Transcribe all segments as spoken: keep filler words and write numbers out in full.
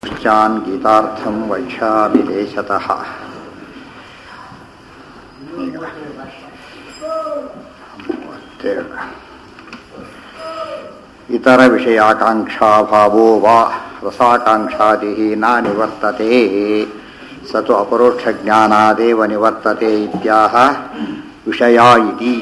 ಚಾನ್ ಗೀತಾರ್ಥಂ ವೈಷಾಮಿ ದೇಶತಃ. ಇತರ ವಿಷಯಾಕಾಂಕ್ಷಾಭಾವೋ ವಾ ರಸಾಕಾಂಕ್ಷಾದಿ ನ ನಿವರ್ತತೆ ಸತು ಅಪರೋಕ್ಷ ಜ್ಞಾನಾದೇವ ನಿವರ್ತತೆ ಇತ್ಯಾಹ ವಿಷಯ ಇತಿ.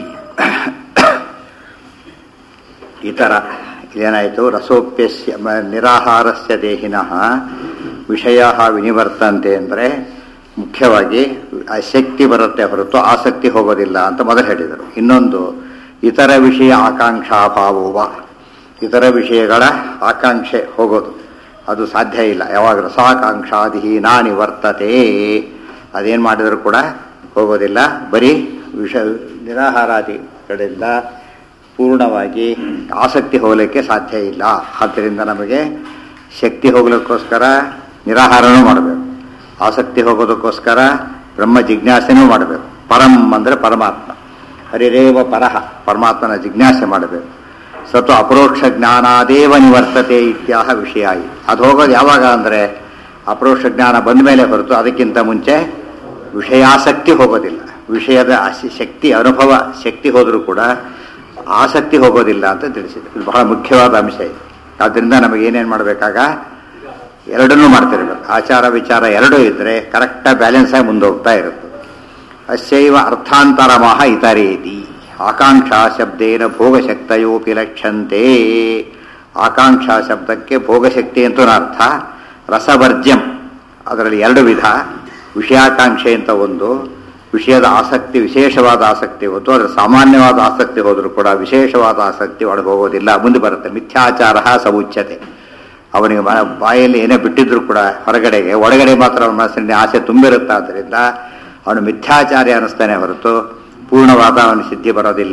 ಇತರ ಏನಾಯಿತು, ರಸೋಪ್ಯಸ್ಯ ನಿರಾಹಾರಸ್ಯ ದೇಹಿನಃ ವಿಷಯ ವಿನಿವರ್ತಂತೆ ಅಂದರೆ ಮುಖ್ಯವಾಗಿ ಆಸಕ್ತಿ ಬರುತ್ತೆ ಹೊರತು ಆಸಕ್ತಿ ಹೋಗೋದಿಲ್ಲ ಅಂತ ಮೊದಲು ಹೇಳಿದರು. ಇನ್ನೊಂದು ಇತರ ವಿಷಯ ಆಕಾಂಕ್ಷಾಭಾವೋವ, ಇತರ ವಿಷಯಗಳ ಆಕಾಂಕ್ಷೆ ಹೋಗೋದು ಅದು ಸಾಧ್ಯ ಇಲ್ಲ. ಯಾವಾಗ ರಸಾಕಾಂಕ್ಷಾದಿ ನಾ ನಿವರ್ತತೆ, ಅದೇನು ಮಾಡಿದರೂ ಕೂಡ ಹೋಗೋದಿಲ್ಲ. ಬರೀ ವಿಷ ನಿರಾಹಾರಾದಿಗಳಿಂದ ಪೂರ್ಣವಾಗಿ ಆಸಕ್ತಿ ಹೋಗಲಿಕ್ಕೆ ಸಾಧ್ಯ ಇಲ್ಲ. ಆದ್ದರಿಂದ ನಮಗೆ ಶಕ್ತಿ ಹೋಗಲಿಕ್ಕೋಸ್ಕರ ನಿರಾಹಾರನೂ ಮಾಡಬೇಕು, ಆಸಕ್ತಿ ಹೋಗೋದಕ್ಕೋಸ್ಕರ ಬ್ರಹ್ಮ ಜಿಜ್ಞಾಸೆನೂ ಮಾಡಬೇಕು. ಪರಂ ಅಂದರೆ ಪರಮಾತ್ಮ, ಹರಿರೇವ ಪರಹ, ಪರಮಾತ್ಮನ ಜಿಜ್ಞಾಸೆ ಮಾಡಬೇಕು. ಸತು ಅಪರೋಕ್ಷ ಜ್ಞಾನಾದೇವ ನಿವರ್ತತೆ ಇತ್ಯಾಹ ವಿಷಯ. ಅದು ಹೋಗೋದು ಯಾವಾಗ ಅಂದರೆ ಅಪರೋಕ್ಷ ಜ್ಞಾನ ಬಂದ ಮೇಲೆ ಹೊರತು ಅದಕ್ಕಿಂತ ಮುಂಚೆ ವಿಷಯಾಸಕ್ತಿ ಹೋಗೋದಿಲ್ಲ. ವಿಷಯದ ಶಕ್ತಿ ಅನುಭವ ಶಕ್ತಿ ಹೋದರೂ ಕೂಡ ಆಸಕ್ತಿ ಹೋಗೋದಿಲ್ಲ ಅಂತ ತಿಳಿಸಿದೆ. ಇದು ಬಹಳ ಮುಖ್ಯವಾದ ಅಂಶ ಇದೆ. ಆದ್ದರಿಂದ ನಮಗೆ ಏನೇನು ಮಾಡಬೇಕಾಗ ಎರಡನ್ನೂ ಮಾಡ್ತಿರ್ಬೇಕು. ಆಚಾರ ವಿಚಾರ ಎರಡೂ ಇದ್ದರೆ ಕರೆಕ್ಟಾಗಿ ಬ್ಯಾಲೆನ್ಸ್ ಆಗಿ ಮುಂದೆ ಹೋಗ್ತಾ ಇರುತ್ತೆ. ಅಸ್ಯೈವ ಅರ್ಥಾಂತರಮಃ ಇತರೇತಿ. ಆಕಾಂಕ್ಷಾ ಶಬ್ದೇನ ಭೋಗಶಕ್ತಯೋಪಿ ಲಕ್ಷ್ಯಂತೆ. ಆಕಾಂಕ್ಷಾ ಶಬ್ದಕ್ಕೆ ಭೋಗಶಕ್ತಿ ಅಂತೂ ಅರ್ಥ. ರಸವರ್ಜ್ಯಂ ಅದರಲ್ಲಿ ಎರಡು ವಿಧ. ವಿಷಯಾಕಾಂಕ್ಷೆ ಅಂತ ಒಂದು, ವಿಷಯದ ಆಸಕ್ತಿ ವಿಶೇಷವಾದ ಆಸಕ್ತಿ ಹೊತ್ತು ಅದರ ಸಾಮಾನ್ಯವಾದ ಆಸಕ್ತಿ ಹೋದರೂ ಕೂಡ ವಿಶೇಷವಾದ ಆಸಕ್ತಿ ಒಳಗೆ ಹೋಗೋದಿಲ್ಲ. ಮುಂದೆ ಬರುತ್ತೆ ಮಿಥ್ಯಾಚಾರ ಸಮುಚ್ಯತೆ. ಅವನಿಗೆ ಬಾಯಲ್ಲಿ ಏನೇ ಬಿಟ್ಟಿದ್ರು ಕೂಡ ಹೊರಗಡೆಗೆ, ಒಳಗಡೆ ಮಾತ್ರ ಅವನ ಮನಸ್ಸಿನ ಆಸೆ ತುಂಬಿರುತ್ತೆ. ಆದ್ದರಿಂದ ಅವನು ಮಿಥ್ಯಾಚಾರ್ಯ ಅನ್ನಿಸ್ತಾನೆ ಹೊರತು ಪೂರ್ಣವಾದ ಅವನ ಸಿದ್ಧಿ ಬರೋದಿಲ್ಲ.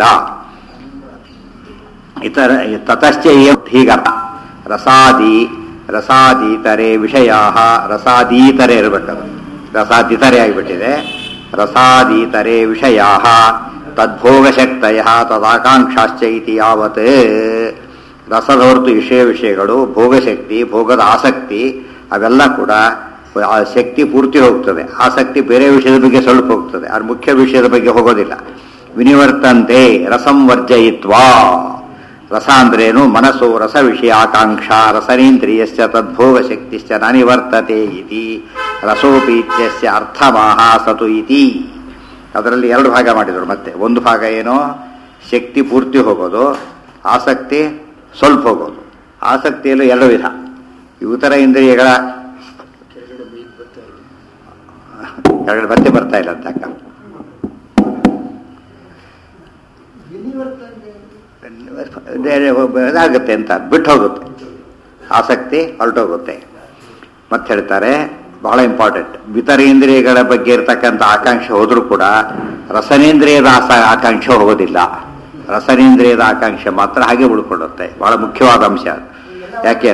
ಇತರ ತತಶ್ಚ ಹೀಗರ್ಥ. ರಸಾದಿ ರಸಾದೀತರೆ ವಿಷಯ, ರಸಾದೀತರೆ ಇರಬೇಕದು, ರಸಾದಿತರೆ ಆಗಿಬಿಟ್ಟಿದೆ. ರಸಾದೀತರೆ ವಿಷಯ ತದ್ಭೋಗಶಕ್ತಯ ತದಾಕಾಂಕ್ಷಾಶ್ಚ ಇತಿ ಯಾವತ್. ರಸದ ಹೊರತು ವಿಷಯ ವಿಷಯಗಳು, ಭೋಗಶಕ್ತಿ, ಭೋಗದ ಆಸಕ್ತಿ ಅವೆಲ್ಲ ಕೂಡ ಆ ಶಕ್ತಿ ಪೂರ್ತಿ ಹೋಗ್ತದೆ. ಆಸಕ್ತಿ ಬೇರೆ ವಿಷಯದ ಬಗ್ಗೆ ಸ್ವಲ್ಪ ಹೋಗ್ತದೆ, ಅದು ಮುಖ್ಯ ವಿಷಯದ ಬಗ್ಗೆ ಹೋಗೋದಿಲ್ಲ. ವಿನಿವರ್ತಂತೆ ರಸಂವರ್ಜಯಿತ್ವಾ. ರಸ ಅಂದ್ರೇನು? ಮನಸ್ಸು ರಸ ವಿಷಯ ಆಕಾಂಕ್ಷಾ ರಸನೇಂದ್ರಿಯಸ್ಯ ತದ್ಭೋಗಶಕ್ತಿಶ್ಚ ನ ನಿವರ್ತತೆ ಇತಿ ರಸೋಪೀತ್ಯಸ್ಯ ಅರ್ಥಮಾಹ ಸತು ಇತಿ. ಅದರಲ್ಲಿ ಎರಡು ಭಾಗ ಮಾಡಿದರು. ಮತ್ತೆ ಒಂದು ಭಾಗ ಏನೋ ಶಕ್ತಿ ಪೂರ್ತಿ ಹೋಗೋದು, ಆಸಕ್ತಿ ಸ್ವಲ್ಪ ಹೋಗೋದು. ಆಸಕ್ತಿಯಲ್ಲೂ ಎರಡು ವಿಧ. ಇತರ ಇಂದ್ರಿಯಗಳ ಎರಡು ಮತ್ತೆ ಬರ್ತಾ ಇಲ್ಲ ಅಂತ ಇದಾಗುತ್ತೆ ಅಂತ ಬಿಟ್ಟು ಹೋಗುತ್ತೆ, ಆಸಕ್ತಿ ಹೊರಟೋಗುತ್ತೆ. ಮತ್ತೆ ಹೇಳ್ತಾರೆ ಬಹಳ ಇಂಪಾರ್ಟೆಂಟ್, ವಿತರೇಂದ್ರಿಯಗಳ ಬಗ್ಗೆ ಇರತಕ್ಕಂಥ ಆಕಾಂಕ್ಷೆ ಹೋದರೂ ಕೂಡ ರಸನೇಂದ್ರಿಯದ ಆಸ ಆಕಾಂಕ್ಷೆ ಹೋಗೋದಿಲ್ಲ. ರಸನೇಂದ್ರಿಯದ ಆಕಾಂಕ್ಷೆ ಮಾತ್ರ ಹಾಗೆ ಉಳ್ಕೊಳ್ಳುತ್ತೆ. ಬಹಳ ಮುಖ್ಯವಾದ ಅಂಶ. ಯಾಕೆ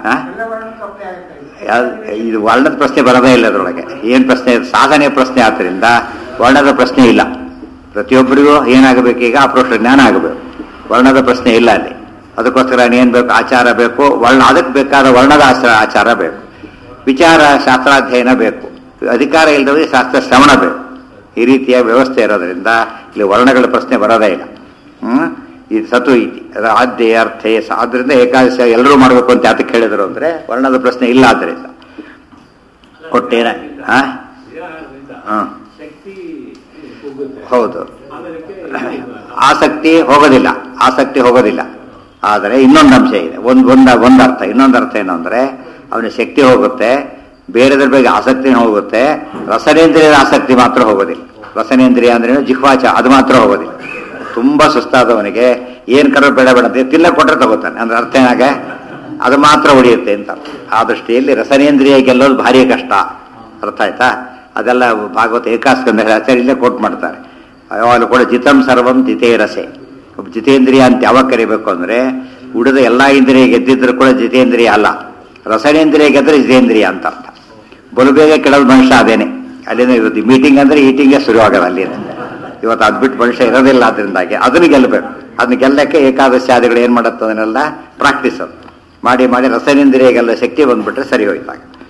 ಇದು ವರ್ಣದ ಪ್ರಶ್ನೆ ಬರೋದೇ ಇಲ್ಲ ಅದರೊಳಗೆ. ಏನು ಪ್ರಶ್ನೆ? ಸಾಧನೆ ಪ್ರಶ್ನೆ. ಆದ್ದರಿಂದ ವರ್ಣದ ಪ್ರಶ್ನೆ ಇಲ್ಲ. ಪ್ರತಿಯೊಬ್ಬರಿಗೂ ಏನಾಗಬೇಕು? ಈಗ ಅಪರೋಕ್ಷ ಜ್ಞಾನ ಆಗಬೇಕು. ವರ್ಣದ ಪ್ರಶ್ನೆ ಇಲ್ಲ ಅಲ್ಲಿ. ಅದಕ್ಕೋಸ್ಕರ ಏನು ಬೇಕು? ಆಚಾರ ಬೇಕು. ವರ್ಣ ಅದಕ್ಕೆ ಬೇಕಾದ ವರ್ಣದ ಆಚಾರ ಆಚಾರ ಬೇಕು. ವಿಚಾರ ಶಾಸ್ತ್ರಾಧ್ಯಯನ ಬೇಕು. ಅಧಿಕಾರ ಇಲ್ಲದವರಿಗೆ ಶಾಸ್ತ್ರ ಶ್ರವಣ ಬೇಕು. ಈ ರೀತಿಯ ವ್ಯವಸ್ಥೆ ಇರೋದ್ರಿಂದ ಇಲ್ಲಿ ವರ್ಣಗಳ ಪ್ರಶ್ನೆ ಬರೋದೇ ಇಲ್ಲ. ಹ್ಮ್ ಈ ಸತು ಇತಿ ಆದ್ಯ ಅರ್ಥೇ. ಆದ್ರಿಂದ ಏಕಾದಶಿ ಎಲ್ಲರೂ ಮಾಡಬೇಕು ಅಂತ ಯಾತಕ್ಕೆ ಹೇಳಿದ್ರು ಅಂದ್ರೆ ವರ್ಣದ ಪ್ರಶ್ನೆ ಇಲ್ಲ. ಆದ್ದರಿಂದ ಒಟ್ಟೇನ ಹ ಹೌದು, ಆಸಕ್ತಿ ಹೋಗೋದಿಲ್ಲ, ಆಸಕ್ತಿ ಹೋಗೋದಿಲ್ಲ. ಆದರೆ ಇನ್ನೊಂದು ಅಂಶ ಇದೆ. ಒಂದು ಒಂದ ಒಂದು ಅರ್ಥ. ಇನ್ನೊಂದು ಅರ್ಥ ಏನು ಅಂದ್ರೆ ಅವನ ಶಕ್ತಿ ಹೋಗುತ್ತೆ, ಬೇರೆದ್ರ ಬಗ್ಗೆ ಆಸಕ್ತಿ ಹೋಗುತ್ತೆ. ರಸನೇಂದ್ರಿಯದ ಆಸಕ್ತಿ ಮಾತ್ರ ಹೋಗೋದಿಲ್ಲ. ರಸನೇಂದ್ರಿಯ ಅಂದ್ರೆ ಜಿಹ್ವಾಚ, ಅದು ಮಾತ್ರ ಹೋಗೋದಿಲ್ಲ. ತುಂಬಾ ಸುಸ್ತಾದವನಿಗೆ ಏನು ಕರೋ ಬೇಡ ಬೇಡ ಅಂತ ತಿನ್ನ ಕೊಟ್ಟರೆ ತಗೋತಾನೆ. ಅಂದ್ರೆ ಅರ್ಥ ಏನಾಗ ಅದು ಮಾತ್ರ ಉಳಿಯುತ್ತೆ ಅಂತ. ಆ ದೃಷ್ಟಿಯಲ್ಲಿ ರಸನೇಂದ್ರಿಯ ಗೆಲ್ಲೋದು ಭಾರಿ ಕಷ್ಟ. ಅರ್ಥ ಆಯ್ತಾ? ಅದೆಲ್ಲ ಭಾಗವತ ಏಕಾಸ್ಕಂದ ಆಚಾರ್ಯ ಇಲ್ಲೇ ಕೋಟ್ ಮಾಡ್ತಾರೆ. ಯಾವಾಗಲೂ ಕೂಡ ಜಿತಂ ಸರ್ವಂ ಜಿತೇ ರಸೆ. ಜಿತೇಂದ್ರಿಯ ಅಂತ ಯಾವಾಗ ಕರಿಬೇಕು ಅಂದ್ರೆ ಉಳಿದ ಎಲ್ಲಾ ಇಂದ್ರಿಯ ಗೆದ್ದಿದ್ರು ಕೂಡ ಜಿತೇಂದ್ರಿಯ ಅಲ್ಲ. ರಸನೇಂದ್ರಿಯ ಗೆದ್ರೆ ಜಿತೇಂದ್ರಿಯ ಅಂತ ಅರ್ಥ. ಬಲು ಬೇಗ ಕೆಳದ ಮನುಷ್ಯ ಅದೇನೆ. ಅಲ್ಲಿಂದ ಇರುತ್ತೆ. ಮೀಟಿಂಗ್ ಅಂದ್ರೆ ಈಟಿಂಗೇ ಶುರುವಾಗದ ಅಲ್ಲಿಂದ. ಇವತ್ತು ಅದು ಬಿಟ್ಟು ಮನುಷ್ಯ ಇರೋದಿಲ್ಲ. ಅದರಿಂದಾಗಿ ಅದನ್ನು ಗೆಲ್ಲಬೇಕು. ಅದನ್ನ ಗೆಲ್ಲಕ್ಕೆ ಏಕಾದಶಿ ಆದಿಗಳು ಏನು ಮಾಡುತ್ತೆ? ಅದನ್ನೆಲ್ಲ ಪ್ರಾಕ್ಟೀಸ್ ಅದು ಮಾಡಿ ಮಾಡಿ ರಸನೇಂದ್ರಿಯಗೆಲ್ಲ ಶಕ್ತಿ ಬಂದ್ಬಿಟ್ರೆ ಸರಿ ಹೋಯ್ತಾಗ.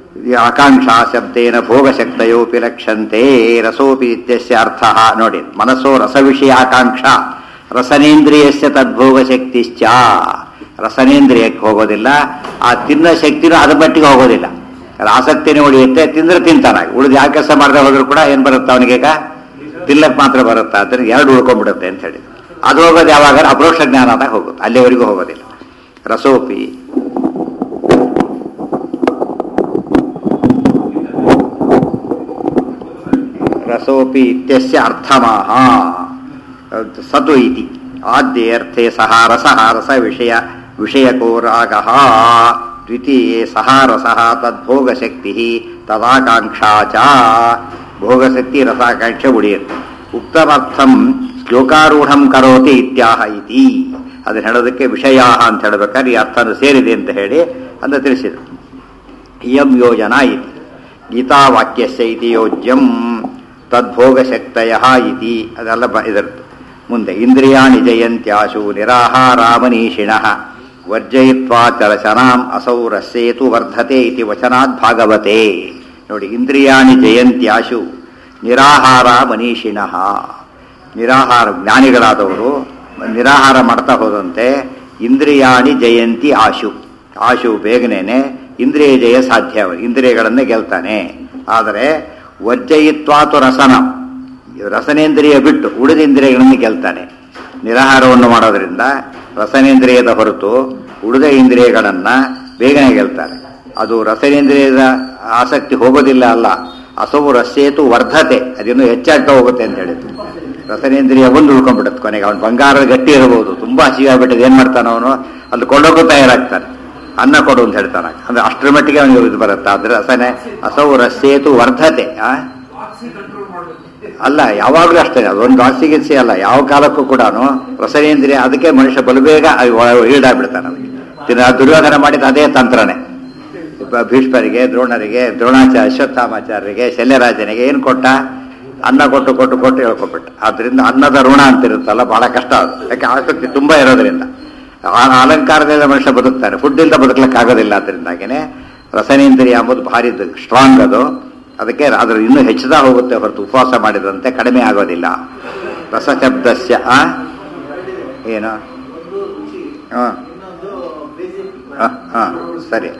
ಆಕಾಂಕ್ಷಾ ಶಬ್ದೇನ ಭೋಗಶಕ್ತಯೋಪಿ ಲಕ್ಷಂತೆ ರಸೋಪಿ ಇತ್ಯಸ್ಯ ಅರ್ಥ ನೋಡಿ. ಮನಸ್ಸೋ ರಸವಿಷಯ ಆಕಾಂಕ್ಷಾ ರಸನೇಂದ್ರಿಯಸ್ಯ ತದ್ಭೋಗಶಕ್ತಿಶ್ಚ. ರಸನೇಂದ್ರಿಯಕ್ಕೆ ಹೋಗೋದಿಲ್ಲ, ಆ ತಿನ್ನ ಶಕ್ತಿನೂ ಅದ ಮಟ್ಟಿಗೆ ಹೋಗೋದಿಲ್ಲ. ಆಸಕ್ತಿನೇ ಉಳಿಯುತ್ತೆ, ತಿಂದ್ರೆ ತಿಂತಾನಾಗಿ. ಉಳಿದು ಯಾವ ಕೆಲಸ ಮಾಡದೆ ಹೋದ್ರು ಕೂಡ ಏನು ಬರುತ್ತೆ ಅವನಿಗೀಗ? ತಿನ್ನಕ್ಕೆ ಮಾತ್ರ ಬರುತ್ತೆ. ಅದ್ರ ಎರಡು ಉಳ್ಕೊಂಡ್ಬಿಡುತ್ತೆ ಅಂತ ಹೇಳಿ. ಅದು ಹೋಗೋದು ಯಾವಾಗ? ಅಪರೋಕ್ಷ ಜ್ಞಾನದಾಗ ಹೋಗುತ್ತೆ, ಅಲ್ಲಿವರೆಗೂ ಹೋಗೋದಿಲ್ಲ. ರಸೋಪಿ ರಸೋಪಿ ಇತ್ಯಸ್ಯ ಅರ್ಥಮಾಹ ಸತು ಇತಿ ಆದ್ಯರ್ಥೆ ಸಹ ರಸಃ ರಸ ವಿಷಯ ವಿಷಯಕೋ ರಾಗಃ ದ್ವಿತೀಯೇ ಸಹ ರಸಃ ತದ್ಭೋಗಶಕ್ತಿ ತದಾಕಾಂಕ್ಷಾ ಚ. ಭೋಗಶಕ್ತಿ ರಸಾಕಾಂಕ್ಷೆ ಉಳಿಯುತ್ತೆ. ಉಕ್ತಮರ್ಥಂ ಶ್ಲೋಕಾರೂಢಂ ಕರೋತಿ ಇತ್ಯಾಹ ಇತಿ. ಅದನ್ನ ಹೇಳೋದಕ್ಕೆ ವಿಷಯ ಅಂತ ಹೇಳಬೇಕಾದ್ರೆ ಈ ಅರ್ಥನು ಸೇರಿದೆ ಅಂತ ಹೇಳಿ ಅಂತ ತಿಳಿಸಿದರು. ಇಯಂ ಯೋಜನಾ ಇತಿ ಗೀತಾವಾಕ್ಯಸ್ಯ ಇತಿ ಯೋಜ್ಯಂ ತದ್ಭೋಗಶಕ್ತಯ ಇತಿ. ಅದೆಲ್ಲ ಬ ಇದರದ್ದು ಮುಂದೆ. ಇಂದ್ರಿಯಾಣಿ ಜಯಂತ್ಯಾಶು ನಿರಾಹಾರಾಮನೀಷಿಣಃ ವರ್ಜಯಿತ್ವಾ ಚರಚನಾಂ ಅಸೌ ರಸ್ಯೇತು ವರ್ಧತೆ ಇತಿ ವಚನಾತ್ ಭಾಗವತೆ. ನೋಡಿ, ಇಂದ್ರಿಯಾಣಿ ಜಯಂತ್ಯಾಶು ನಿರಾಹಾರ ಮನೀಷಿಣಃ. ನಿರಾಹಾರ ಜ್ಞಾನಿಗಳಾದವರು ನಿರಾಹಾರ ಮಾಡ್ತಾ ಹೋದಂತೆ ಇಂದ್ರಿಯಾಣಿ ಜಯಂತಿ ಆಶು. ಆಶು ಬೇಗನೆ ಇಂದ್ರಿಯ ಜಯ ಸಾಧ್ಯ. ಇಂದ್ರಿಯಗಳನ್ನೇ ಗೆಲ್ತಾನೆ. ಆದರೆ ವರ್ಜಯಿತ್ವಾತು ರಸನ, ರಸನೇಂದ್ರಿಯ ಬಿಟ್ಟು ಉಳಿದ ಇಂದ್ರಿಯಗಳನ್ನು ಗೆಲ್ತಾನೆ. ನಿರಾಹಾರವನ್ನು ಮಾಡೋದ್ರಿಂದ ರಸನೇಂದ್ರಿಯದ ಹೊರತು ಉಳಿದ ಇಂದ್ರಿಯಗಳನ್ನು ಬೇಗನೆ ಗೆಲ್ತಾನೆ. ಅದು ರಸನೇಂದ್ರಿಯದ ಆಸಕ್ತಿ ಹೋಗೋದಿಲ್ಲ ಅಲ್ಲ, ಅಸವು ರಸ್ಯೇತು ವರ್ಧತೆ, ಅದಿನ್ನೂ ಹೆಚ್ಚಾಗ್ತಾ ಹೋಗುತ್ತೆ ಅಂತ ಹೇಳಿದ್ರು. ರಸನೇಂದ್ರಿಯ ಒಂದು ಉಳ್ಕೊಂಡ್ಬಿಡುತ್ತೆ ಕೊನೆಗೆ. ಅವನು ಬಂಗಾರದ ಗಟ್ಟಿ ಇರಬಹುದು, ತುಂಬಾ ಹಸಿವಾಗ್ಬಿಟ್ಟಿದೆ, ಏನ್ ಮಾಡ್ತಾನೆ ಅವನು? ಅಲ್ಲಿ ಕೊಂಡೋಗೋ ತಯಾರಾಗ್ತಾನೆ. ಅನ್ನ ಕೊಡು ಅಂತ ಹೇಳ್ತಾನ. ಅಂದ್ರೆ ಅಷ್ಟರ ಮಟ್ಟಿಗೆ ಅವನಿಗೆ ಇದು ಬರುತ್ತೆ. ಆದ್ರೆ ರಸನೆ ಅಸೌ ರಸ್ಯೇತು ವರ್ಧತೆ ಅಲ್ಲ, ಯಾವಾಗಲೂ ಅಷ್ಟೇ. ಅದೊಂದು ಆಸಿಗಿಸಿ ಅಲ್ಲ, ಯಾವ ಕಾಲಕ್ಕೂ ಕೂಡ ರಸನೇಂದ್ರಿಯ. ಅದಕ್ಕೆ ಮನುಷ್ಯ ಬಲು ಬೇಗ ಈಡಾಗ್ಬಿಡ್ತಾನೆ. ಅವನಿಗೆ ದುರ್ಯೋಧನ ಮಾಡಿದ ಅದೇ ತಂತ್ರನೇ. ಭೀಷ್ಮರಿಗೆ, ದ್ರೋಣರಿಗೆ, ದ್ರೋಣಾಚಾರ್ಯ, ಅಶ್ವತ್ಥಾಮಾಚಾರ್ಯರಿಗೆ, ಶಲ್ಯರಾಜನಿಗೆ ಏನು ಕೊಟ್ಟ? ಅನ್ನ ಕೊಟ್ಟು ಕೊಟ್ಟು ಕೊಟ್ಟು ಹೇಳ್ಕೊಬಿಟ್ಟ. ಆದ್ರಿಂದ ಅನ್ನದ ಋಣ ಅಂತಿರುತ್ತಲ್ಲ, ಬಹಳ ಕಷ್ಟ ಅದು. ಯಾಕೆ ಆಸಕ್ತಿ ತುಂಬಾ ಇರೋದ್ರಿಂದ. ಅಲಂಕಾರದಿಂದ ಮನುಷ್ಯ ಬದುಕ್ತಾನೆ, ಫುಡ್ ಇಲ್ದ ಬದುಕಲಿಕ್ಕಾಗೋದಿಲ್ಲ. ಅದರಿಂದಾಗೇನೆ ರಸನೇಂದ್ರಿಯ ಎಂಬುದು ಭಾರಿ ಸ್ಟ್ರಾಂಗ್ ಅದು. ಅದಕ್ಕೆ ಅದ್ರ ಇನ್ನೂ ಹೆಚ್ಚುತ್ತಾ ಹೋಗುತ್ತೆ ಹೊರತು ಉಪವಾಸ ಮಾಡಿದಂತೆ ಕಡಿಮೆ ಆಗೋದಿಲ್ಲ. ರಸಶಬ್ದಸ್ಯ ಏನು? ಹ ಸರಿ,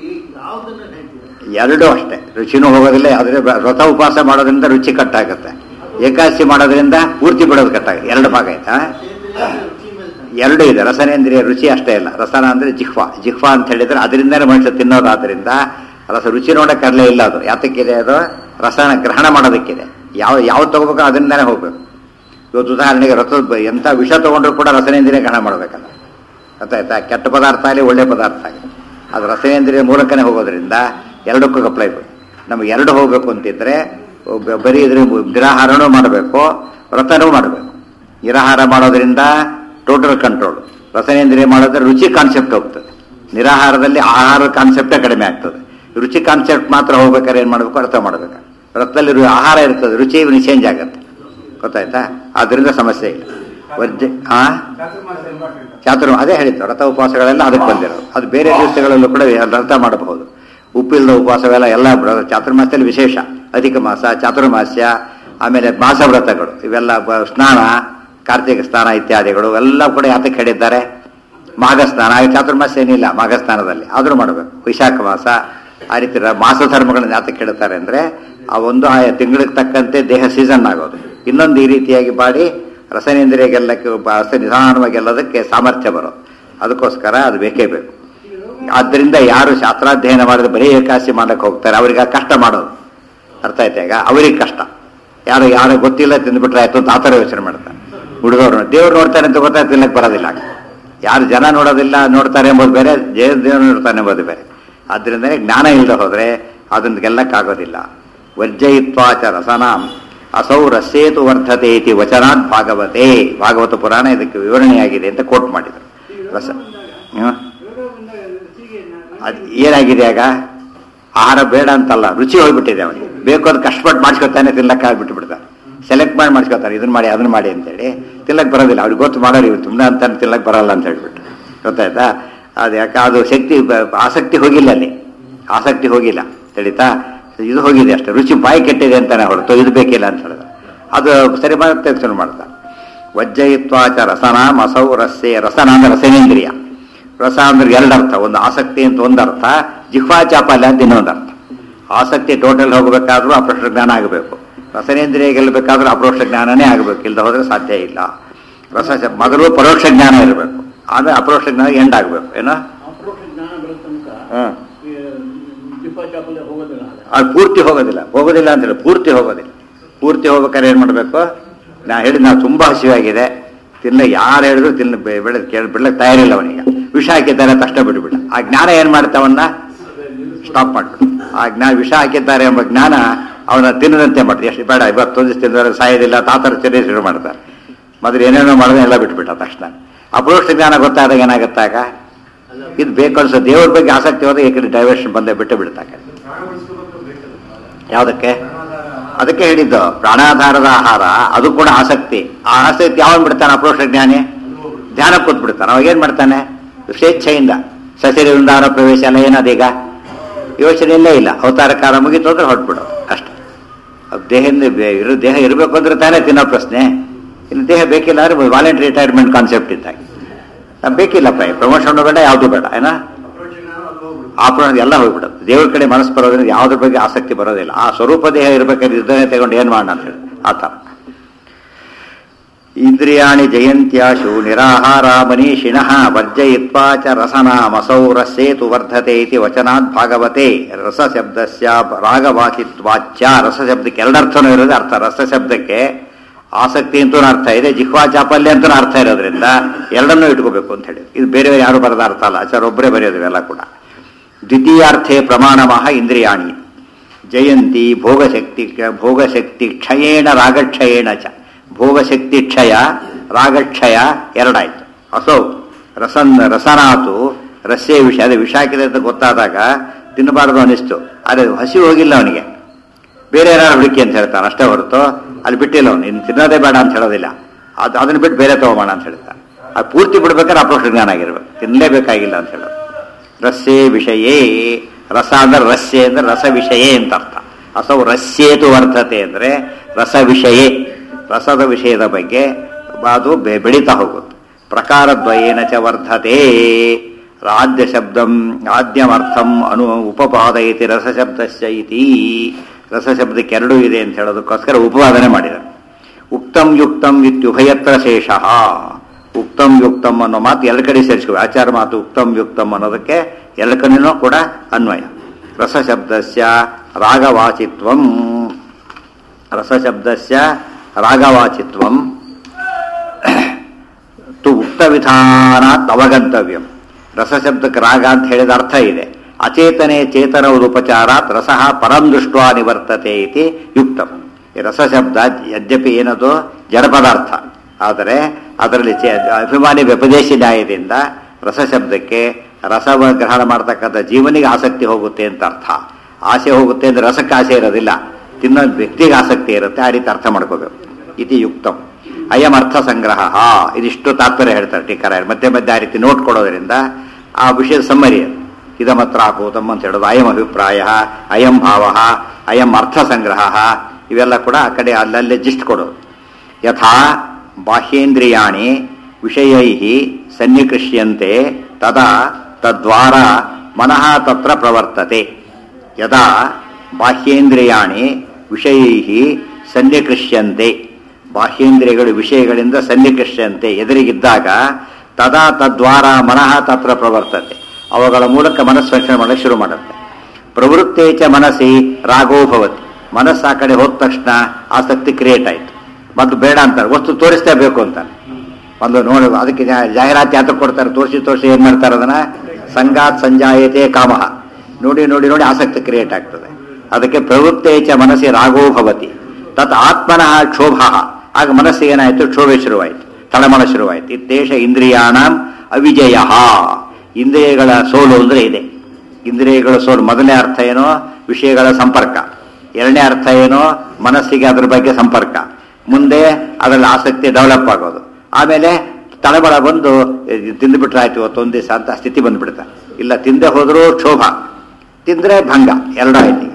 ಎರಡೂ ಅಷ್ಟೇ. ರುಚಿನೂ ಹೋಗೋದಿಲ್ಲ. ಆದ್ರೆ ವ್ರತ ಉಪವಾಸ ಮಾಡೋದ್ರಿಂದ ರುಚಿ ಕಟ್ಟಾಗುತ್ತೆ, ಏಕಾದಶಿ ಮಾಡೋದ್ರಿಂದ ಪೂರ್ತಿ ಬಿಡೋದು ಕಟ್ಟಾಗುತ್ತೆ. ಎರಡು ಭಾಗ ಆಯ್ತಾ? ಎರಡು ಇದೆ. ರಸನೇಂದ್ರಿಯ ರುಚಿ ಅಷ್ಟೇ ಇಲ್ಲ. ರಸನ ಅಂದ್ರೆ ಜಿಹ್ವಾ. ಜಿಹ್ವಾ ಅಂತ ಹೇಳಿದ್ರೆ ಅದರಿಂದನೇ ಮನುಷ್ಯ ತಿನ್ನೋದಾದ್ರಿಂದ ರಸ ರುಚಿ ನೋಡಕ್ಕರಲೇ ಇಲ್ಲ. ಅದು ಯಾತಕ್ಕಿದೆ? ಅದು ರಸನ ಗ್ರಹಣ ಮಾಡೋದಕ್ಕಿದೆ. ಯಾವ ಯಾವ ತಗೋಬೇಕು ಅದರಿಂದಾನೇ ಹೋಗ್ಬೇಕು. ಇವತ್ತು ಉದಾಹರಣೆಗೆ ರಸದ ಎಂಥ ವಿಷ ತಗೊಂಡ್ರು ಕೂಡ ರಸನೇಂದ್ರಿಯ ಗ್ರಹಣ ಮಾಡ್ಬೇಕಲ್ಲ. ಗೊತ್ತಾಯ್ತಾ? ಕೆಟ್ಟ ಪದಾರ್ಥ ಆಗಲಿ ಒಳ್ಳೆ ಪದಾರ್ಥ ಆಗಲಿ ಅದು ರಸನೇಂದ್ರಿಯ ಮೂಲಕನೇ ಹೋಗೋದ್ರಿಂದ ಎರಡಕ್ಕೂ ಅಪ್ಲೈ ಬೇಕು. ನಮ್ಗೆ ಎರಡು ಹೋಗ್ಬೇಕು ಅಂತಿದ್ರೆ ಬರೀ ಇದ್ರ ನಿರಾಹಾರನೂ ಮಾಡಬೇಕು, ವ್ರತನೂ ಮಾಡಬೇಕು. ನಿರಾಹಾರ ಮಾಡೋದ್ರಿಂದ ಟೋಟಲ್ ಕಂಟ್ರೋಲ್. ರಸನೇಂದ್ರಿಯ ಮಾಡೋದ್ರೆ ರುಚಿ ಕಾನ್ಸೆಪ್ಟ್ ಹೋಗ್ತದೆ. ನಿರಾಹಾರದಲ್ಲಿ ಆಹಾರ ಕಾನ್ಸೆಪ್ಟೇ ಕಡಿಮೆ ಆಗ್ತದೆ. ರುಚಿ ಕಾನ್ಸೆಪ್ಟ್ ಮಾತ್ರ ಹೋಗ್ಬೇಕಾದ್ರೆ ಏನು ಮಾಡಬೇಕು? ಅರ್ಥ ಮಾಡಬೇಕು. ರಥದಲ್ಲಿ ಆಹಾರ ಇರ್ತದೆ, ರುಚಿ ಚೇಂಜ್ ಆಗುತ್ತೆ. ಗೊತ್ತಾಯ್ತಾ? ಆದ್ರಿಂದ ಸಮಸ್ಯೆ ಇಲ್ಲ. ವರ್ಜ ಆ ಚಾತುರ್ಮ ಅದೇ ಹೇಳಿದ್ದು. ರಥ ಉಪವಾಸಗಳೆಲ್ಲ ಅದಕ್ಕೆ ಬಂದಿರೋದು. ಅದು ಬೇರೆ ದಿವಸಗಳಲ್ಲೂ ಕೂಡ ವ್ರತ ಮಾಡಬಹುದು. ಉಪ್ಪಿಲ್ಲದ ಉಪವಾಸವೆಲ್ಲ ಎಲ್ಲ ಚಾತುರ್ಮಾಸ್ಯದಲ್ಲಿ ವಿಶೇಷ. ಅಧಿಕ ಮಾಸ, ಚಾತುರ್ಮಾಸ್ಯ, ಆಮೇಲೆ ಮಾಸ ವ್ರತಗಳು, ಇವೆಲ್ಲ ಸ್ನಾನ, ಕಾರ್ತಿಕ ಸ್ನಾನ ಇತ್ಯಾದಿಗಳು ಎಲ್ಲ ಕೂಡ ಯಾತಕ್ಕೆ ಹೇಳಿದ್ದಾರೆ? ಮಾಘ ಸ್ನಾನ. ಚಾತುರ್ಮಾಸ್ಯ ಏನಿಲ್ಲ ಮಾಘ ಸ್ನಾನದಲ್ಲಿ, ಆದರೂ ಮಾಡಬೇಕು. ವೈಶಾಖ ಮಾಸ, ಆ ರೀತಿ ಮಾಸ ಧರ್ಮಗಳನ್ನ ಯಾತಕ್ಕೆ ಹೇಳ್ತಾರೆ ಅಂದ್ರೆ ಆ ಒಂದು ಆಯಾ ತಿಂಗಳಿಗೆ ತಕ್ಕಂತೆ ದೇಹ ಸೀಸನ್ ಆಗೋದು. ಇನ್ನೊಂದು ಈ ರೀತಿಯಾಗಿ ಮಾಡಿ ರಸನೇಂದ್ರಿಯ ಗೆಲ್ಲಕ್ಕೆ ನಿಧಾನವಾಗಿ ಗೆಲ್ಲೋದಕ್ಕೆ ಸಾಮರ್ಥ್ಯ ಬರೋದು. ಅದಕ್ಕೋಸ್ಕರ ಅದು ಬೇಕೇ ಬೇಕು. ಆದ್ದರಿಂದ ಯಾರು ಶಾಸ್ತ್ರಾಧ್ಯಯನ ಮಾಡಿದ್ರೆ ಬರೀ ಏಕಾದಶಿ ಮಾಡಕ್ಕೆ ಹೋಗ್ತಾರೆ ಅವ್ರಿಗೆ ಕಷ್ಟ ಮಾಡೋದು. ಅರ್ಥ ಆಯ್ತಾ? ಈಗ ಅವ್ರಿಗೆ ಕಷ್ಟ. ಯಾರು ಯಾರು ಗೊತ್ತಿಲ್ಲ ತಿಂದ್ಬಿಟ್ರೆ ಆಯ್ತು ಅಂತ ಆ ಥರ ಯೋಚನೆ ಮಾಡ್ತಾರೆ. ಹುಡುಗವ್ರು ದೇವ್ರು ನೋಡ್ತಾರೆ ಅಂತ ಗೊತ್ತಾಯ್ತು, ತಿನ್ನಕ್ಕೆ ಬರೋದಿಲ್ಲ. ಯಾರು ಜನ ನೋಡೋದಿಲ್ಲ ನೋಡ್ತಾರೆ ಎಂಬುದು ಬೇರೆ, ಜಯ ದೇವ್ರು ನೋಡ್ತಾನೆ ಎಂಬುದು ಬೇರೆ. ಆದ್ರಿಂದಲೇ ಜ್ಞಾನ ಇಲ್ಲದೆ ಹೋದ್ರೆ ಅದನ್ನು ಗೆಲ್ಲಕ್ಕಾಗೋದಿಲ್ಲ. ವರ್ಜಯಿತ್ವಾಚ ರಸನಾಂ ಅಸೌ ರಸ್ಯೇತು ವರ್ಧತೆ ಇತಿ ವಚನಾತ್ ಭಾಗವತೆ. ಭಾಗವತ ಪುರಾಣ ಇದಕ್ಕೆ ವಿವರಣೆಯಾಗಿದೆ ಅಂತ ಕೋಟ್ ಮಾಡಿದರು. ರಸ ಅದು ಏನಾಗಿದೆ? ಆಗ ಆಹಾರ ಬೇಡ ಅಂತಲ್ಲ, ರುಚಿ ಹೋಗ್ಬಿಟ್ಟಿದೆ ಅವನಿಗೆ. ಬೇಕು ಅದು ಕಷ್ಟಪಟ್ಟು ಮಾಡಿಸ್ಕೊತಾನೆ, ತಿನ್ನಕ್ಕೆ ಆಗ್ಬಿಟ್ಟು ಬಿಡ್ತಾನೆ. ಸೆಲೆಕ್ಟ್ ಮಾಡಿ ಮಾಡಿಸ್ಕೊತಾರೆ, ಇದನ್ನ ಮಾಡಿ ಅದನ್ನ ಮಾಡಿ ಅಂತೇಳಿ. ತಿನ್ನಕ್ಕೆ ಬರೋದಿಲ್ಲ ಅವ್ರಿಗೆ, ಗೊತ್ತು ಮಾಡೋರು ಇವ್ರು ತುಂಬ ಅಂತ ತಿನ್ನಕ್ಕೆ ಬರಲ್ಲ ಅಂತ ಹೇಳ್ಬಿಟ್ಟು. ಗೊತ್ತಾಯ್ತಾ? ಅದು ಯಾಕೆ? ಅದು ಶಕ್ತಿ ಆಸಕ್ತಿ ಹೋಗಿಲ್ಲ, ಅಲ್ಲಿ ಆಸಕ್ತಿ ಹೋಗಿಲ್ಲ. ತಿಳಿತಾ. ಇದು ಹೋಗಿದೆ ಅಷ್ಟೇ, ರುಚಿ ಬಾಯಿ ಕೆಟ್ಟಿದೆ ಅಂತಾನೆ ಹೊರತು ಇದು ಬೇಕಿಲ್ಲ ಅಂತ ಹೇಳಿದ. ಅದು ಸರಿ ಮತ್ತೆ ಶುರು ಮಾಡ್ತಾರೆ. ವಜ್ಜಯಿತ್ವಾಚ ರಸನ ಮಸೌ ರಸ್ಸೆ. ರಸನ ಅಂದ್ರೆ ರಸನೇಂದ್ರಿಯ. ರಸ ಅಂದ್ರೆ ಎರಡು ಅರ್ಥ, ಒಂದು ಆಸಕ್ತಿ ಅಂತ ಒಂದು ಅರ್ಥ, ಜಿಹ್ವಾ ಚಾಪಲ್ಯ ಅಂತ ಇನ್ನೊಂದು ಅರ್ಥ. ಆಸಕ್ತಿ ಟೋಟಲ್ ಹೋಗಬೇಕಾದ್ರೂ ಅಪರೋಕ್ಷ ಜ್ಞಾನ ಆಗಬೇಕು, ರಸನೇಂದ್ರಿಯ ಗೆಲ್ಲಬೇಕಾದ್ರೂ ಅಪರೋಕ್ಷ ಜ್ಞಾನನೇ ಆಗಬೇಕು, ಇಲ್ಲದ ಹೋದ್ರೆ ಸಾಧ್ಯ ಇಲ್ಲ. ರಸ ಮೊದಲು ಪರೋಕ್ಷ ಜ್ಞಾನ ಇರಬೇಕು, ಆಮೇಲೆ ಅಪರೋಕ್ಷ ಜ್ಞಾನ ಎಂಡ್ ಆಗಬೇಕು. ಏನೋ ಅದು ಪೂರ್ತಿ ಹೋಗೋದಿಲ್ಲ ಹೋಗೋದಿಲ್ಲ ಅಂತ ಹೇಳಿ ಪೂರ್ತಿ ಹೋಗೋದಿಲ್ಲ. ಪೂರ್ತಿ ಹೋಗ್ಬೇಕಾದ್ರೆ ಏನು ಮಾಡಬೇಕು? ನಾ ಹೇಳಿ ನಾವು ತುಂಬ ಹಸಿವಾಗಿದೆ, ತಿನ್ನ ಯಾರು ಹೇಳಿದ್ರು ತಿನ್ನ ಬೆಳೆ ಕೇಳಿ ಬಿಡ್ಲಕ್ಕೆ ತಯಾರಿಲ್ಲ ಅವನಿಗೆ. ವಿಷ ಹಾಕಿದ್ದಾರೆ ತಕ್ಷಣ ಬಿಟ್ಬಿಡ. ಆ ಜ್ಞಾನ ಏನು ಮಾಡ್ತಾವನ್ನ ಸ್ಟಾಪ್ ಮಾಡ್ಬಿಡು. ಆ ಜ್ಞಾನ ವಿಷ ಹಾಕಿದ್ದಾರೆ ಎಂಬ ಜ್ಞಾನ ಅವನ ತಿನ್ನದಂತೆ ಮಾಡ್ತಾರೆ. ಎಷ್ಟು ಬೇಡ ಇವತ್ತೊಂದು ದಿವಸ ತಿಂದರೆ ಸಾಯೋದಿಲ್ಲ, ತಾತರ ಚರ್ಯ ಶುರು ಮಾಡ್ತಾರೆ. ಮೊದಲು ಏನೇನೋ ಮಾಡಿದ್ರೆ ಎಲ್ಲ ಬಿಟ್ಬಿಟ್ಟ ತಕ್ಷಣ. ಅಪರೋಕ್ಷ ಜ್ಞಾನ ಗೊತ್ತಾದಾಗ ಏನಾಗುತ್ತಾಗ ಇದು ಬೇಕು ಅನ್ಸೋ ದೇವ್ರ ಬಗ್ಗೆ ಆಸಕ್ತಿ ಹೋದಾಗ ಈ ಕಡೆ ಡೈವರ್ಷನ್ ಬಂದೇ ಬಿಟ್ಟು ಬಿಡ್ತಾಗ. ಯಾವುದಕ್ಕೆ? ಅದಕ್ಕೆ ಹೇಳಿದ್ದು ಪ್ರಾಣಾಧಾರದ ಆಹಾರ, ಅದು ಕೂಡ ಆಸಕ್ತಿ. ಆ ಆಸಕ್ತಿ ಯಾವಾಗ ಬಿಡ್ತಾನೆ ಅಪರೋಕ್ಷ ಜ್ಞಾನಿ? ಧ್ಯಾನ ಕೂತ್ ಬಿಡ್ತಾನೆ. ಅವಾಗ ಏನ್ ಮಾಡ್ತಾನೆ? ಸ್ವೇಚ್ಛೆಯಿಂದ ಸಸಿರಿ ವೃಂದಾವನ ಪ್ರವೇಶ ಎಲ್ಲ ಏನದೀಗ ಯೋಚನೆಯಲ್ಲೇ ಇಲ್ಲ. ಅವತಾರ ಕಾಲ ಮುಗಿತು ಅಂದ್ರೆ ಹೊರಟ್ಬಿಡು ಅಷ್ಟೆ. ದೇಹದಿಂದ ಇರೋ ದೇಹ ಇರಬೇಕು ಅಂದ್ರೆ ತಾನೇ ತಿನ್ನೋ ಪ್ರಶ್ನೆ. ಇನ್ನು ದೇಹ ಬೇಕಿಲ್ಲ ಅಂದ್ರೆ ವಾಲಂಟ್ರಿ ರಿಟೈರ್ಮೆಂಟ್ ಕಾನ್ಸೆಪ್ಟ್ ಇದ್ದಾಗ ನಮ್ಗೆ ಬೇಕಿಲ್ಲಪ್ಪ, ಪ್ರಮೋಷನ್ ಬೇಡ, ಯಾವುದು ಬೇಡ, ಏನ ಆಪಣ ಎಲ್ಲ ಹೋಗ್ಬಿಡುತ್ತೆ. ದೇವ್ರ ಕಡೆ ಮನಸ್ಸು ಬರೋದ್ರಿಂದ ಯಾವುದ್ರ ಬಗ್ಗೆ ಆಸಕ್ತಿ ಬರೋದಿಲ್ಲ. ಆ ಸ್ವರೂಪ ದೇಹ ಇರಬೇಕಾದ್ರೆ ನಿರ್ಧಾರ ತಗೊಂಡು ಏನು ಮಾಡೋಣ ಅಂತ ಹೇಳಿ ಆ ಥರ. ಇಂದ್ರಿಯಾಣಿ ಜಯಂತ್ಯಾಶು ನಿರಾಹಾರ ಮನೀಷಿಣಃ ವರ್ಜಯಿತ್ವಾ ಚ ರಸನ ಮಸೌ ರಸ್ಸೇತು ವರ್ಧತೆ ಇತಿ ವಚನಾತ್ ಭಾಗವತೆ. ರಸ ಶಬ್ದಸ್ಯ ರಾಗವಾಚಿತ್ವಾಚ್ಯ. ರಸ ಶಬ್ದಕ್ಕೆ ಎರಡರ್ಥನೂ ಇರೋದು ಅರ್ಥ. ರಸ ಶಬ್ದಕ್ಕೆ ಆಸಕ್ತಿ ಅಂತೂ ಅರ್ಥ ಇದೆ, ಜಿಹ್ವಾ ಚಾಪಲ್ಯ ಅಂತೂ ಅರ್ಥ ಇರೋದ್ರಿಂದ ಎರಡನ್ನೂ ಇಟ್ಕೋಬೇಕು ಅಂತ ಹೇಳಿ. ಇದು ಬೇರೆ ಯಾರು ಬರದ ಅರ್ಥ ಅಲ್ಲ, ಆಚಾರ ಒಬ್ಬರೇ ಬರೆಯೋದು ಇವೆಲ್ಲ ಕೂಡ. ದ್ವಿತೀಯಾರ್ಥೆ ಪ್ರಮಾಣಮಃ ಇಂದ್ರಿಯಾಣಿ ಜಯಂತಿ ಭೋಗಶಕ್ತಿ ಭೋಗಶಕ್ತಿ ಕ್ಷಯೇಣ ರಾಗಕ್ಷಯೇಣ ಚ. ಭೋಗಶಕ್ತಿ ಕ್ಷಯ ರಾಗಕ್ಷಯ ಎರಡಾಯ್ತು. ಅಸೌ ರಸನ್ ರಸನಾತು ರಸ್ಸೇ ವಿಷ. ಅದೇ ವಿಷ ಹಾಕಿದೆ ಅಂತ ಗೊತ್ತಾದಾಗ ತಿನ್ನಬಾರದು ಅನಿಸ್ತು, ಆದರೆ ಹಸಿ ಹೋಗಿಲ್ಲ ಅವನಿಗೆ. ಬೇರೆ ಯಾರು ಹುಡುಕಿ ಅಂತ ಹೇಳ್ತಾನೆ ಅಷ್ಟೇ ಹೊರತು ಅಲ್ಲಿ ಬಿಟ್ಟಿಲ್ಲ ಅವನು. ಇನ್ನು ತಿನ್ನೋದೇ ಬೇಡ ಅಂತ ಹೇಳೋದಿಲ್ಲ, ಅದು ಅದನ್ನ ಬಿಟ್ಟು ಬೇರೆ ತಗೋಬೋಣ ಅಂತ ಹೇಳ್ತಾನೆ. ಅದು ಪೂರ್ತಿ ಬಿಡ್ಬೇಕಾದ್ರೆ ಅಪರೋಕ್ಷ ಜ್ಞಾನ ಆಗಿರ್ಬೇಕು, ತಿನ್ನಲೇಬೇಕಾಗಿಲ್ಲ ಅಂತ ಹೇಳೋದು. ರಸ್ಸೇ ವಿಷಯೇ. ರಸ ಅಂದ್ರೆ ರಸ್ಸೆ ಅಂದ್ರೆ ರಸ ವಿಷಯೇ ಅಂತ ಅರ್ಥ. ಅಸವು ರಸ್ಯೇತು ವರ್ತತೆ ಅಂದ್ರೆ ರಸ ವಿಷಯೇ, ರಸದ ವಿಷಯದ ಬಗ್ಗೆ ಅದು ಬೆಳೀತಾ ಹೋಗುತ್ತೆ. ಪ್ರಕಾರದ್ವಯೇನ ಚ ವರ್ಧತೆ. ಆದ್ಯ ಶಬ್ದಂ ಆದ್ಯಮರ್ಥಂ ಅನು ಉಪಪಾದಯತಿ ರಸಶಬ್ದಸ್ಯ ಇತಿ. ರಸಶಬ್ದಕ್ಕೆ ಎರಡೂ ಇದೆ ಅಂತ ಹೇಳೋದಕ್ಕೋಸ್ಕರ ಉಪವಾದನೆ ಮಾಡಿದರು. ಉಕ್ತಂ ಯುಕ್ತಂ ಇತ್ಯುಭಯತ್ರ ಶೇಷಃ. ಉಕ್ತಂ ಯುಕ್ತಂ ಅನ್ನೋ ಮಾತು ಎರಡು ಕಡೆ ಸೇರಿಸ್ಕೋ. ಆಚಾರ ಮಾತು ಉಕ್ತಂ ಯುಕ್ತಂ ಅನ್ನೋದಕ್ಕೆ ಎರಡು ಕಡೆನೂ ಕೂಡ ಅನ್ವಯ. ರಸಶಬ್ದಸ್ಯ ರಾಗವಾಚಿತ್ವಂ. ರಸಶಬ್ದಸ್ಯ ರಾಗವಾಚಿತ್ವಂ ತು ಉಕ್ತ ವಿಧಾನಾತ್ ಅವಗಂತವ್ಯಂ. ರಸಶಬ್ದಕ್ಕೆ ರಾಗ ಅಂತ ಹೇಳಿದ ಅರ್ಥ ಇದೆ. ಅಚೇತನೆ ಚೇತನ ಉಪಚಾರಾತ್ ರಸಃ ಪರಂ ದೃಷ್ಟ್ವಾ ನಿವರ್ತತೆ ಇತಿ ಯುಕ್ತಂ. ಈ ರಸಶಬ್ದ ಯದ್ಯಪಿ ಏನದು ಜಡ ಪದಾರ್ಥ, ಆದರೆ ಅದರಲ್ಲಿ ಅಭಿಮಾನಿ ವ್ಯಪದೇಶಿ ನ್ಯಾಯದಿಂದ ರಸಶಬ್ದಕ್ಕೆ ರಸವ ಗ್ರಹಣ ಮಾಡ್ತಕ್ಕಂಥ ಜೀವನಿಗೆ ಆಸಕ್ತಿ ಹೋಗುತ್ತೆ ಅಂತ ಅರ್ಥ. ಆಸೆ ಹೋಗುತ್ತೆ ಅಂದ್ರೆ ರಸಕ್ಕೆ ಆಸೆ ಇರೋದಿಲ್ಲ, ತಿನ್ನೋ ವ್ಯಕ್ತಿಗೆ ಆಸಕ್ತಿ ಇರುತ್ತೆ. ಆ ರೀತಿ ಅರ್ಥ ಮಾಡ್ಕೋಬೇಕು. ಇತಿ ಯುಕ್ತಂ. ಅಯಂ ಅರ್ಥ ಸಂಗ್ರಹ. ಇದಿಷ್ಟು ತಾತ್ಪರ್ಯ ಹೇಳ್ತಾರೆ ಟೀಕಾರ. ಮಧ್ಯೆ ಮಧ್ಯೆ ಆ ರೀತಿ ನೋಟ್ ಕೊಡೋದ್ರಿಂದ ಆ ವಿಷಯದ ಸಮ್ಮರಿ ಅದು. ಇದಮತ್ರ ಆಪೂತಮ್ ಅಂತ ಹೇಳೋದು. ಅಯಂ ಅಭಿಪ್ರಾಯ, ಅಯಂ ಭಾವ, ಅಯಂ ಅರ್ಥ ಸಂಗ್ರಹ, ಇವೆಲ್ಲ ಕೂಡ ಆ ಕಡೆ ಅಲ್ಲಲ್ಲೇ ಜಿಸ್ಟ್ ಕೊಡೋದು. ಯಥಾ ಬಾಹ್ಯೇಂದ್ರಿಯಾಣಿ ವಿಷಯೈ ಸನ್ನಿಕೃಷ್ಯಂತೆ ತದಾ ತದ್ವಾರ ಮನಃ ತತ್ರ ಪ್ರವರ್ತತೆ. ಯದಾ ಬಾಹ್ಯೇಂದ್ರಿಯಾಣಿ ವಿಷಯೈ ಸನ್ನಿಕೃಷ್ಯಂತೆ. ಬಾಹ್ಯೇಂದ್ರಿಯಗಳು ವಿಷಯಗಳಿಂದ ಸನ್ನಿಕೃಷ್ಯಂತೆ ಎದುರಿಗಿದ್ದಾಗ ತದಾ ತದ್ವಾರ ಮನಃ ತತ್ರ ಪ್ರವರ್ತತೆ. ಅವುಗಳ ಮೂಲಕ ಮನಸ್ಸು ರಕ್ಷಣೆ ಮಾಡಕ್ಕೆ ಶುರು ಮಾಡುತ್ತೆ. ಪ್ರವೃತ್ತೇಚ ಮನಸ್ಸಿ ರಾಗೋ ಭವತಿ. ಮನಸ್ಸು ಆ ಕಡೆ ಹೋದ ತಕ್ಷಣ ಆಸಕ್ತಿ ಕ್ರಿಯೇಟ್ ಆಯ್ತು. ಮತ್ತು ಬೇಡ ಅಂತಾರೆ, ವಸ್ತು ತೋರಿಸ್ತಾ ಬೇಕು ಅಂತಾರೆ. ಒಂದು ನೋಡಿ ಅದಕ್ಕೆ ಜಾಹೀರಾತು ಯಾತಕ್ಕೆ ಕೊಡ್ತಾರೆ? ತೋರಿಸಿ ತೋರಿಸಿ ಏನ್ ಮಾಡ್ತಾರೆ ಅದನ್ನ ಸಂಗಾತ್ ಸಂಜಾಯತೆ ಕಾಮಹ. ನೋಡಿ ನೋಡಿ ನೋಡಿ ಆಸಕ್ತಿ ಕ್ರಿಯೇಟ್ ಆಗ್ತದೆ. ಅದಕ್ಕೆ ಪ್ರವೃತ್ತೇಚ ಮನಸ್ಸಿ ರಾಗೋ ಭವತಿ. ತತ್ ಆತ್ಮನಃ ಕ್ಷೋಭ. ಆಗ ಮನಸ್ಸಿಗೆ ಏನಾಯ್ತು? ಕ್ಷೋಭೆ ಶುರುವಾಯಿತು, ತಳಮಳ ಶುರುವಾಯಿತು. ಇದ್ದೇಶ ಇಂದ್ರಿಯಾಣಂ ಅವಿಜಯ. ಇಂದ್ರಿಯಗಳ ಸೋಲು ಅಂದ್ರೆ ಇದೆ. ಇಂದ್ರಿಯಗಳ ಸೋಲು ಮೊದಲನೇ ಅರ್ಥ ಏನೋ ವಿಷಯಗಳ ಸಂಪರ್ಕ, ಎರಡನೇ ಅರ್ಥ ಏನೋ ಮನಸ್ಸಿಗೆ ಅದರ ಬಗ್ಗೆ ಸಂಪರ್ಕ, ಮುಂದೆ ಅದರಲ್ಲಿ ಆಸಕ್ತಿ ಡೆವಲಪ್ ಆಗೋದು, ಆಮೇಲೆ ತಳಬಳ ಬಂದು ತಿಂದುಬಿಟ್ರೆ ಆಯ್ತು ಇವತ್ತೊಂದು ದಿವಸ ಅಂತ ಸ್ಥಿತಿ ಬಂದ್ಬಿಡ್ತಾರೆ. ಇಲ್ಲ ತಿಂದೆ ಹೋದರೂ ಕ್ಷೋಭ, ತಿಂದ್ರೆ ಭಂಗ, ಎರಡೂ ಆಯ್ತು.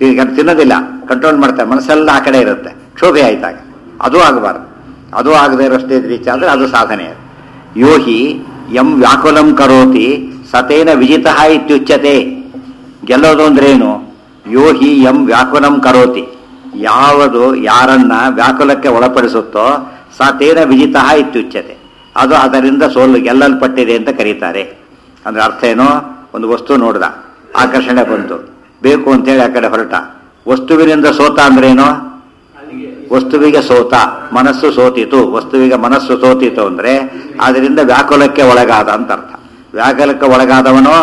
ತಿನ್ನೋದಿಲ್ಲ, ಕಂಟ್ರೋಲ್ ಮಾಡ್ತಾರೆ, ಮನಸ್ಸೆಲ್ಲ ಆ ಕಡೆ ಇರುತ್ತೆ, ಕ್ಷೋಭೆ ಆಯ್ತಾಗ. ಅದು ಆಗಬಾರ್ದು. ಅದು ಆಗದೆ ಇರೋ ಸ್ಟೇಜ್ ರೀಚ್ ಆದರೆ ಅದು ಸಾಧನೆ. ಯೋಹಿ ಎಂ ವ್ಯಾಕುಲಂ ಕರೋತಿ ಸತೇನ ವಿಜಿತ ಇತ್ಯುಚ್ಯತೆ. ಗೆಲ್ಲೋದು ಅಂದ್ರೇನು? ಯೋಹಿ ಎಂ ವ್ಯಾಕುಲಂ ಕರೋತಿ, ಯಾವುದು ಯಾರನ್ನ ವ್ಯಾಕುಲಕ್ಕೆ ಒಳಪಡಿಸುತ್ತೋ ಸತೇನ ವಿಜಿತ ಇತ್ಯುಚ್ಯತೆ, ಅದು ಅದರಿಂದ ಸೋಲು ಗೆಲ್ಲಲ್ಪಟ್ಟಿದೆ ಅಂತ ಕರೀತಾರೆ. ಅಂದ್ರೆ ಅರ್ಥ ಏನೋ, ಒಂದು ವಸ್ತು ನೋಡ್ದ, ಆಕರ್ಷಣೆ ಬಂತು, ಬೇಕು ಅಂತೇಳಿ ಆ ಕಡೆ ಹೊರಟ, ವಸ್ತುವಿನಿಂದ ಸೋತ ಅಂದ್ರೇನು? ವಸ್ತುವಿಗೆ ಸೋತ, ಮನಸ್ಸು ಸೋತಿತು, ವಸ್ತುವಿಗೆ ಮನಸ್ಸು ಸೋತಿತು ಅಂದ್ರೆ ಅದರಿಂದ ವ್ಯಾಕುಲಕ್ಕೆ ಒಳಗಾದ ಅಂತ ಅರ್ಥ. ವ್ಯಾಕುಲಕ್ಕೆ ಒಳಗಾದವನು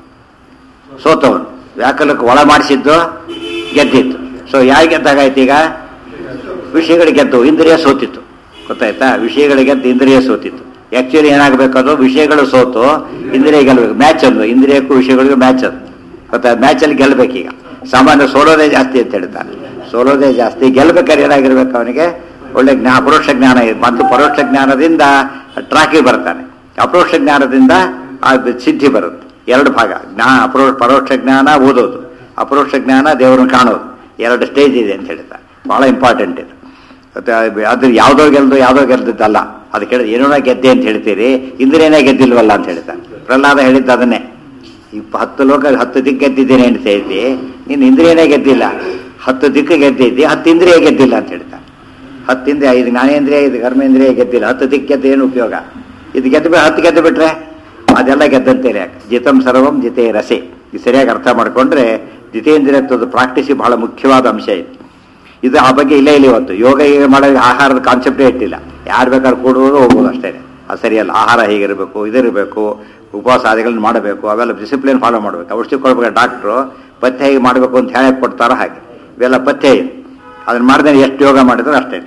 ಸೋತವನು, ವ್ಯಾಕುಲಕ್ಕೆ ಒಳ ಮಾಡಿಸಿದ್ದು ಗೆದ್ದಿತ್ತು. ಸೊ ಯಾರು ಗೆದ್ದಾಗಾಯ್ತು? ಈಗ ವಿಷಯಗಳಿಗೆ ಗೆದ್ದು ಇಂದ್ರಿಯ ಸೋತಿತ್ತು. ಗೊತ್ತಾಯ್ತಾ? ವಿಷಯಗಳಿಗೆ ಗೆದ್ದು ಇಂದ್ರಿಯ ಸೋತಿತ್ತು. ಆಕ್ಚುಲಿ ಏನಾಗಬೇಕು, ಅದು ವಿಷಯಗಳು ಸೋತು ಇಂದ್ರಿಯ ಗೆಲ್ಲಬೇಕು. ಮ್ಯಾಚ್ ಒಂದು ಇಂದ್ರಿಯಕ್ಕೂ ವಿಷಯಗಳಿಗೂ ಮ್ಯಾಚ್ ಅದು. ಗೊತ್ತಾ? ಮ್ಯಾಚಲ್ಲಿ ಗೆಲ್ಲಬೇಕೀಗ. ಸಾಮಾನ್ಯ ಸೋಲೋದೇ ಜಾಸ್ತಿ ಅಂತ ಹೇಳ್ತಾನೆ, ಸೋಲೋದೇ ಜಾಸ್ತಿ. ಗೆಲ್ಲಬೇಕಾದ್ರೆ ಏನಾಗಿರ್ಬೇಕು ಅವನಿಗೆ? ಒಳ್ಳೆ ಜ್ಞಾ ಅಪರೋಕ್ಷ ಜ್ಞಾನ ಇದೆ. ಮತ್ತು ಪರೋಕ್ಷ ಜ್ಞಾನದಿಂದ ಟ್ರಾಕಿಗೆ ಬರ್ತಾನೆ, ಅಪರೋಕ್ಷ ಜ್ಞಾನದಿಂದ ಆ ಸಿದ್ಧಿ ಬರುತ್ತೆ. ಎರಡು ಭಾಗ, ಜ್ಞಾ ಅಪರೋ ಪರೋಕ್ಷ ಜ್ಞಾನ ಓದೋದು, ಅಪರೋಕ್ಷ ಜ್ಞಾನ ದೇವರನ್ನು ಕಾಣೋದು, ಎರಡು ಸ್ಟೇಜ್ ಇದೆ ಅಂತ ಹೇಳ್ತಾರೆ. ಬಹಳ ಇಂಪಾರ್ಟೆಂಟ್ ಇದು. ಮತ್ತೆ ಅದ್ರ ಯಾವುದೋ ಗೆಲ್ದು ಯಾವುದೋ ಗೆಲ್ದಿದ್ದಲ್ಲ. ಅದು ಕೇಳಿದ್ರೆ ಏನೋ ಗೆದ್ದೆ ಅಂತ ಹೇಳ್ತೀರಿ, ಇಂದ್ರಿಯನೇ ಗೆದ್ದಿಲ್ವಲ್ಲ ಅಂತ ಹೇಳ್ತಾನೆ. ಪ್ರಹ್ಲಾದ ಹೇಳಿದ್ದು ಅದನ್ನೇ, ಇಪ್ಪ ಹತ್ತು ಲೋಕ ಹತ್ತು ದಿಕ್ಕು ಗೆದ್ದಿದ್ದೇನೆ ಅಂತ ಹೇಳ್ತಿ, ನೀನು ಇಂದ್ರಿಯನೇ ಗೆದ್ದಿಲ್ಲ. ಹತ್ತು ದಿಕ್ಕು ಗೆದ್ದಿದ್ದಿ, ಹತ್ತು ಇಂದ್ರಿಯ ಗೆದ್ದಿಲ್ಲ ಅಂತ ಹೇಳ್ತಾನೆ. ಹತ್ತಿಂದ್ರಿಯ, ಇದು ಜ್ಞಾನೇಂದ್ರಿಯ, ಇದು ಕರ್ಮೇಂದ್ರಿಯ ಗೆದ್ದಿಲ್ಲ. ಹತ್ತು ದಿಕ್ಕು ಗೆದ್ದು ಏನು ಉಪಯೋಗ? ಇದು ಗೆದ್ದು ಹತ್ತು ಗೆದ್ದು ಬಿಟ್ರೆ ಅದೆಲ್ಲ ಗೆದ್ದಂತೇನೆ. ಯಾಕೆ ಜಿತಂ ಸರ್ವಂ ಜಿತೇ ರಸೆ. ಇದು ಸರಿಯಾಗಿ ಅರ್ಥ ಮಾಡ್ಕೊಂಡ್ರೆ ಜಿತೇಂದ್ರಿಯತ್ವದ ಪ್ರಾಕ್ಟೀಸಿ ಬಹಳ ಮುಖ್ಯವಾದ ಅಂಶ ಇದೆ. ಇದು ಆ ಬಗ್ಗೆ ಇಲ್ಲ ಇಲ್ಲಿ ಇವತ್ತು. ಯೋಗ ಈಗ ಮಾಡೋದು ಆಹಾರದ ಕಾನ್ಸೆಪ್ಟೇ ಇಟ್ಟಿಲ್ಲ. ಯಾರು ಬೇಕಾದ್ರೂ ಕೂಡುವುದು ಹೋಗ್ಬೋದು ಅಷ್ಟೇ. ಅದು ಸರಿಯಲ್ಲ. ಆಹಾರ ಹೀಗಿರಬೇಕು, ಇದಿರಬೇಕು, ಉಪವಾಸಾದಿಗಳನ್ನ ಮಾಡಬೇಕು, ಅವೆಲ್ಲ ಡಿಸಿಪ್ಲಿನ್ ಫಾಲೋ ಮಾಡಬೇಕು. ಔಷಧಿ ಕೊಡ್ಬೇಕು ಡಾಕ್ಟ್ರು, ಪಥ್ಯ ಹೇಗೆ ಮಾಡಬೇಕು ಅಂತ ಹೇಳಕ್ಕೆ ಕೊಡ್ತಾರೋ ಹಾಗೆ ಇವೆಲ್ಲ ಪಥ್ಯ ಇದೆ. ಅದನ್ನ ಮಾಡಿದ್ರೆ ಎಷ್ಟು ಯೋಗ ಮಾಡಿದ್ರು ಅಷ್ಟೇ.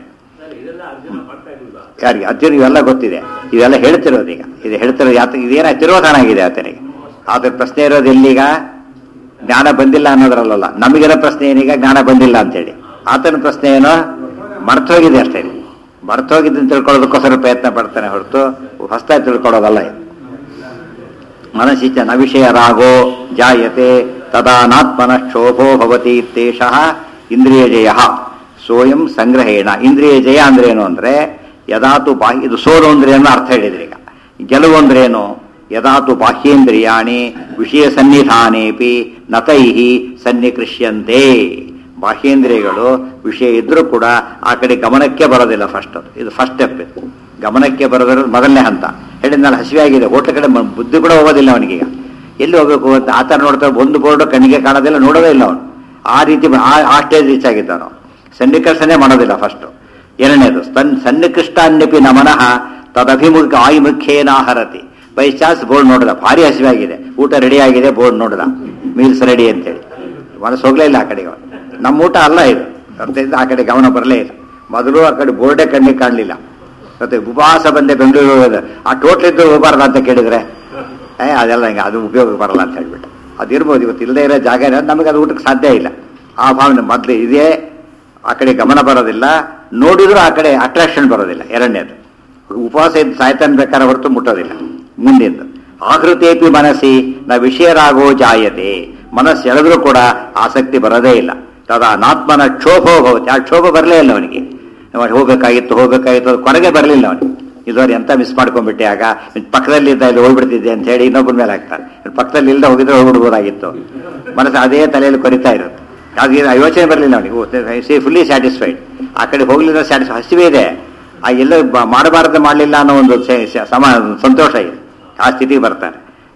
ಯಾರಿಗೆ ಅರ್ಜುನ್ ಇವೆಲ್ಲ ಗೊತ್ತಿದೆ, ಇವೆಲ್ಲ ಹೇಳ್ತಿರೋದು. ಈಗ ಇದು ಹೇಳ್ತಿರೋದು ಯಾತ ಇದೇನ ತಿರೋಧಾನ ಆಗಿದೆ ಆತನಿಗೆ. ಆದ್ರೆ ಪ್ರಶ್ನೆ ಇರೋದು ಎಲ್ಲಿಗ? ಜ್ಞಾನ ಬಂದಿಲ್ಲ ಅನ್ನೋದ್ರಲ್ಲ. ನಮಗಿರೋ ಪ್ರಶ್ನೆ ಏನೀಗ? ಜ್ಞಾನ ಬಂದಿಲ್ಲ ಅಂತೇಳಿ. ಆತನ ಪ್ರಶ್ನೆ ಏನೋ ಮರ್ತೋಗಿದೆ ಅಷ್ಟೇ. ಮರ್ತೋಗಿದ್ದನ್ನು ತಿಳ್ಕೊಳ್ಳೋದಕ್ಕೋಸ್ಕರ ಪ್ರಯತ್ನ ಪಡ್ತಾನೆ ಹೊರತು ಹೊಸದಾಗಿ ತಿಳ್ಕೊಳ್ಳೋದಲ್ಲ ಇದು. ಮನಸ್ಸಿಚ ನ ವಿಷಯ ರಾಗೋ ಜಾಯತೆ ತದಾನಾತ್ಮನ ಕ್ಷೋಭೋ ಭವತಿ ಇತ್ಯೇಷಃ ಇಂದ್ರಿಯ ಜಯ ಸೋಯಂ ಸಂಗ್ರಹೇಣ. ಇಂದ್ರಿಯ ಜಯ ಅಂದ್ರೆ ಏನು ಅಂದ್ರೆ ಯದಾತು ಬಾಹ್ಯ, ಇದು ಸೋಲು ಅಂದ್ರೇನು ಅರ್ಥ ಹೇಳಿದ್ರಿ. ಈಗ ಗೆಲುವು ಅಂದ್ರೇನು? ಯದಾತು ಬಾಹ್ಯೇಂದ್ರಿಯಾಣಿ ವಿಷಯ ಸನ್ನಿಧಾನೇಪಿ ನತೈಹಿ ಸನ್ನಿಕೃಷ್ಯಂತೆ. ಬಾಹ್ಯೇಂದ್ರಿಯಗಳು ವಿಷಯ ಇದ್ರೂ ಕೂಡ ಆ ಕಡೆ ಗಮನಕ್ಕೆ ಬರೋದಿಲ್ಲ. ಫಸ್ಟ್ ಇದು ಫಸ್ಟ್ ಸ್ಟೆಪ್. ಇದು ಗಮನಕ್ಕೆ ಬರೋದ್ರ ಮೊದಲನೇ ಹಂತ. ಹೇಳಿದ್ಮೇಲೆ ಹಸಿವಾಗಿದೆ, ಹೋಟ್ಲ ಕಡೆ ಬುದ್ಧಿ ಕೂಡ ಹೋಗೋದಿಲ್ಲ ಅವನಿಗೀಗ. ಎಲ್ಲಿ ಹೋಗ್ಬೇಕು ಅಂತ ಆ ಥರ ನೋಡ್ತಾರೆ. ಒಂದು ಬೋರ್ಡು ಕಣ್ಣಿಗೆ ಕಾಣೋದಿಲ್ಲ, ನೋಡೋದೇ ಇಲ್ಲ ಅವನು. ಆ ರೀತಿ ಆ ಸ್ಟೇಜ್ ರೀಚ್ ಆಗಿದ್ದಾನು. ಸನ್ನಿಕರ್ಷಣೆ ಮಾಡೋದಿಲ್ಲ ಫಸ್ಟು. ಎರಡನೇದು ಸನ್ ಸನ್ನಿಕೃಷ್ಟ ಅನ್ಯಪಿ ನಮನಃ ತದಭಿಮುಖ ಆಯುಮುಖೇನಾಹರತಿ. ಬೈ ಚಾನ್ಸ್ ಬೋರ್ಡ್ ನೋಡಿದ, ಭಾರಿ ಹಸಿವಾಗಿದೆ, ಊಟ ರೆಡಿ ಆಗಿದೆ, ಬೋರ್ಡ್ ನೋಡಿದ ಮೀಲ್ಸ್ ರೆಡಿ ಅಂತೇಳಿ, ಮನಸ್ಸು ಹೋಗ್ಲೇ ಇಲ್ಲ ಆ ಕಡೆಗೆ. ನಮ್ಮ ಊಟ ಅಲ್ಲ ಇದು. ಅರ್ಥದಿಂದ ಆ ಕಡೆ ಗಮನ ಬರಲೇ ಇಲ್ಲ. ಮೊದಲು ಆ ಕಡೆ ಬೋರ್ಡೇ ಕಣ್ಣಿಗೆ ಕಾಣಲಿಲ್ಲ. ಮತ್ತೆ ಉಪವಾಸ ಬಂದೆ ಬೆಂಗಳೂರು ಹೋಗೋದು, ಆ ಟೋಟ್ಲ್ ಇದ್ದು ಹೋಗಬಾರ್ದು ಅಂತ ಕೇಳಿದ್ರೆ ಏ ಅದೆಲ್ಲ ಹಿಂಗೆ ಅದು ಉಪಯೋಗ ಬರಲ್ಲ ಅಂತ ಹೇಳ್ಬಿಟ್ಟು ಅದಿರ್ಬೋದು. ಇವತ್ತು ಇಲ್ಲದೆ ಇರೋ ಜಾಗ ನಮಗೆ ಅದು ಊಟಕ್ಕೆ ಸಾಧ್ಯ ಇಲ್ಲ. ಆ ಭಾವನೆ ಮೊದಲು ಇದೇ. ಆ ಕಡೆ ಗಮನ ಬರೋದಿಲ್ಲ, ನೋಡಿದ್ರು ಆ ಕಡೆ ಅಟ್ರಾಕ್ಷನ್ ಬರೋದಿಲ್ಲ. ಎರಡನೇದು ಉಪವಾಸ ಇದ್ದು ಸಾಯ್ತಾನೆ ಬೇಕಾದ್ರೆ ಹೊರತು ಮುಟ್ಟೋದಿಲ್ಲ. ಮುಂದಿದ್ದು ಆಕೃತೇಪಿ ಮನಸ್ಸಿ ನ ವಿಷಯರಾಗೋ ಜಾಯತೆ. ಮನಸ್ಸು ಎಳೆದ್ರೂ ಕೂಡ ಆಸಕ್ತಿ ಬರೋದೇ ಇಲ್ಲ. ತದಾ ನಾತ್ಮನ ಕ್ಷೋಭೋ ಭವತಿ. ಆ ಕ್ಷೋಭ ಬರಲೇ ಇಲ್ಲ ಅವನಿಗೆ. ಹೋಗ್ಬೇಕಾಗಿತ್ತು ಹೋಗ್ಬೇಕಾಗಿತ್ತು ಕೊನೆಗೆ ಬರಲಿಲ್ಲ ಅವನಿಗೆ. ಇದುವರೆ ಎಂತ ಮಿಸ್ ಮಾಡ್ಕೊಂಡ್ಬಿಟ್ಟೆ, ಆಗ ಪಕ್ಕದಲ್ಲಿದ್ದ ಇಲ್ಲಿ ಹೋಗ್ಬಿಡ್ತಿದ್ದೆ ಅಂತ ಹೇಳಿ ಇನ್ನೊಬ್ಬರ ಮೇಲೆ ಹಾಕ್ತಾರೆ. ಪಕ್ಕದಲ್ಲಿ ಇಲ್ಲದೆ ಹೋಗಿದ್ರೆ ಹೋಗ್ಬಿಡ್ಬೋದಾಗಿತ್ತು. ಮನಸ್ಸು ಅದೇ ತಲೆಯಲ್ಲಿ ಕೊರಿತಾ ಇರುತ್ತೆ. ಅದು ಯೋಚನೆ ಬರಲಿಲ್ಲ ಅವನಿಗೆ. See fully satisfied. ಆ ಕಡೆ ಹೋಗ್ಲಿಲ್ಲ, ಸ್ಯಾಟಿಸ್ಫೈ ಹಸಿವೆ ಇದೆ. ಆ ಎಲ್ಲ ಮಾಡಬಾರದು ಮಾಡಲಿಲ್ಲ ಅನ್ನೋ ಒಂದು ಸಮ ಸಂತೋಷ ಇದೆ. ಆ ಸ್ಥಿತಿಗೆ ಬರ್ತಾನೆ.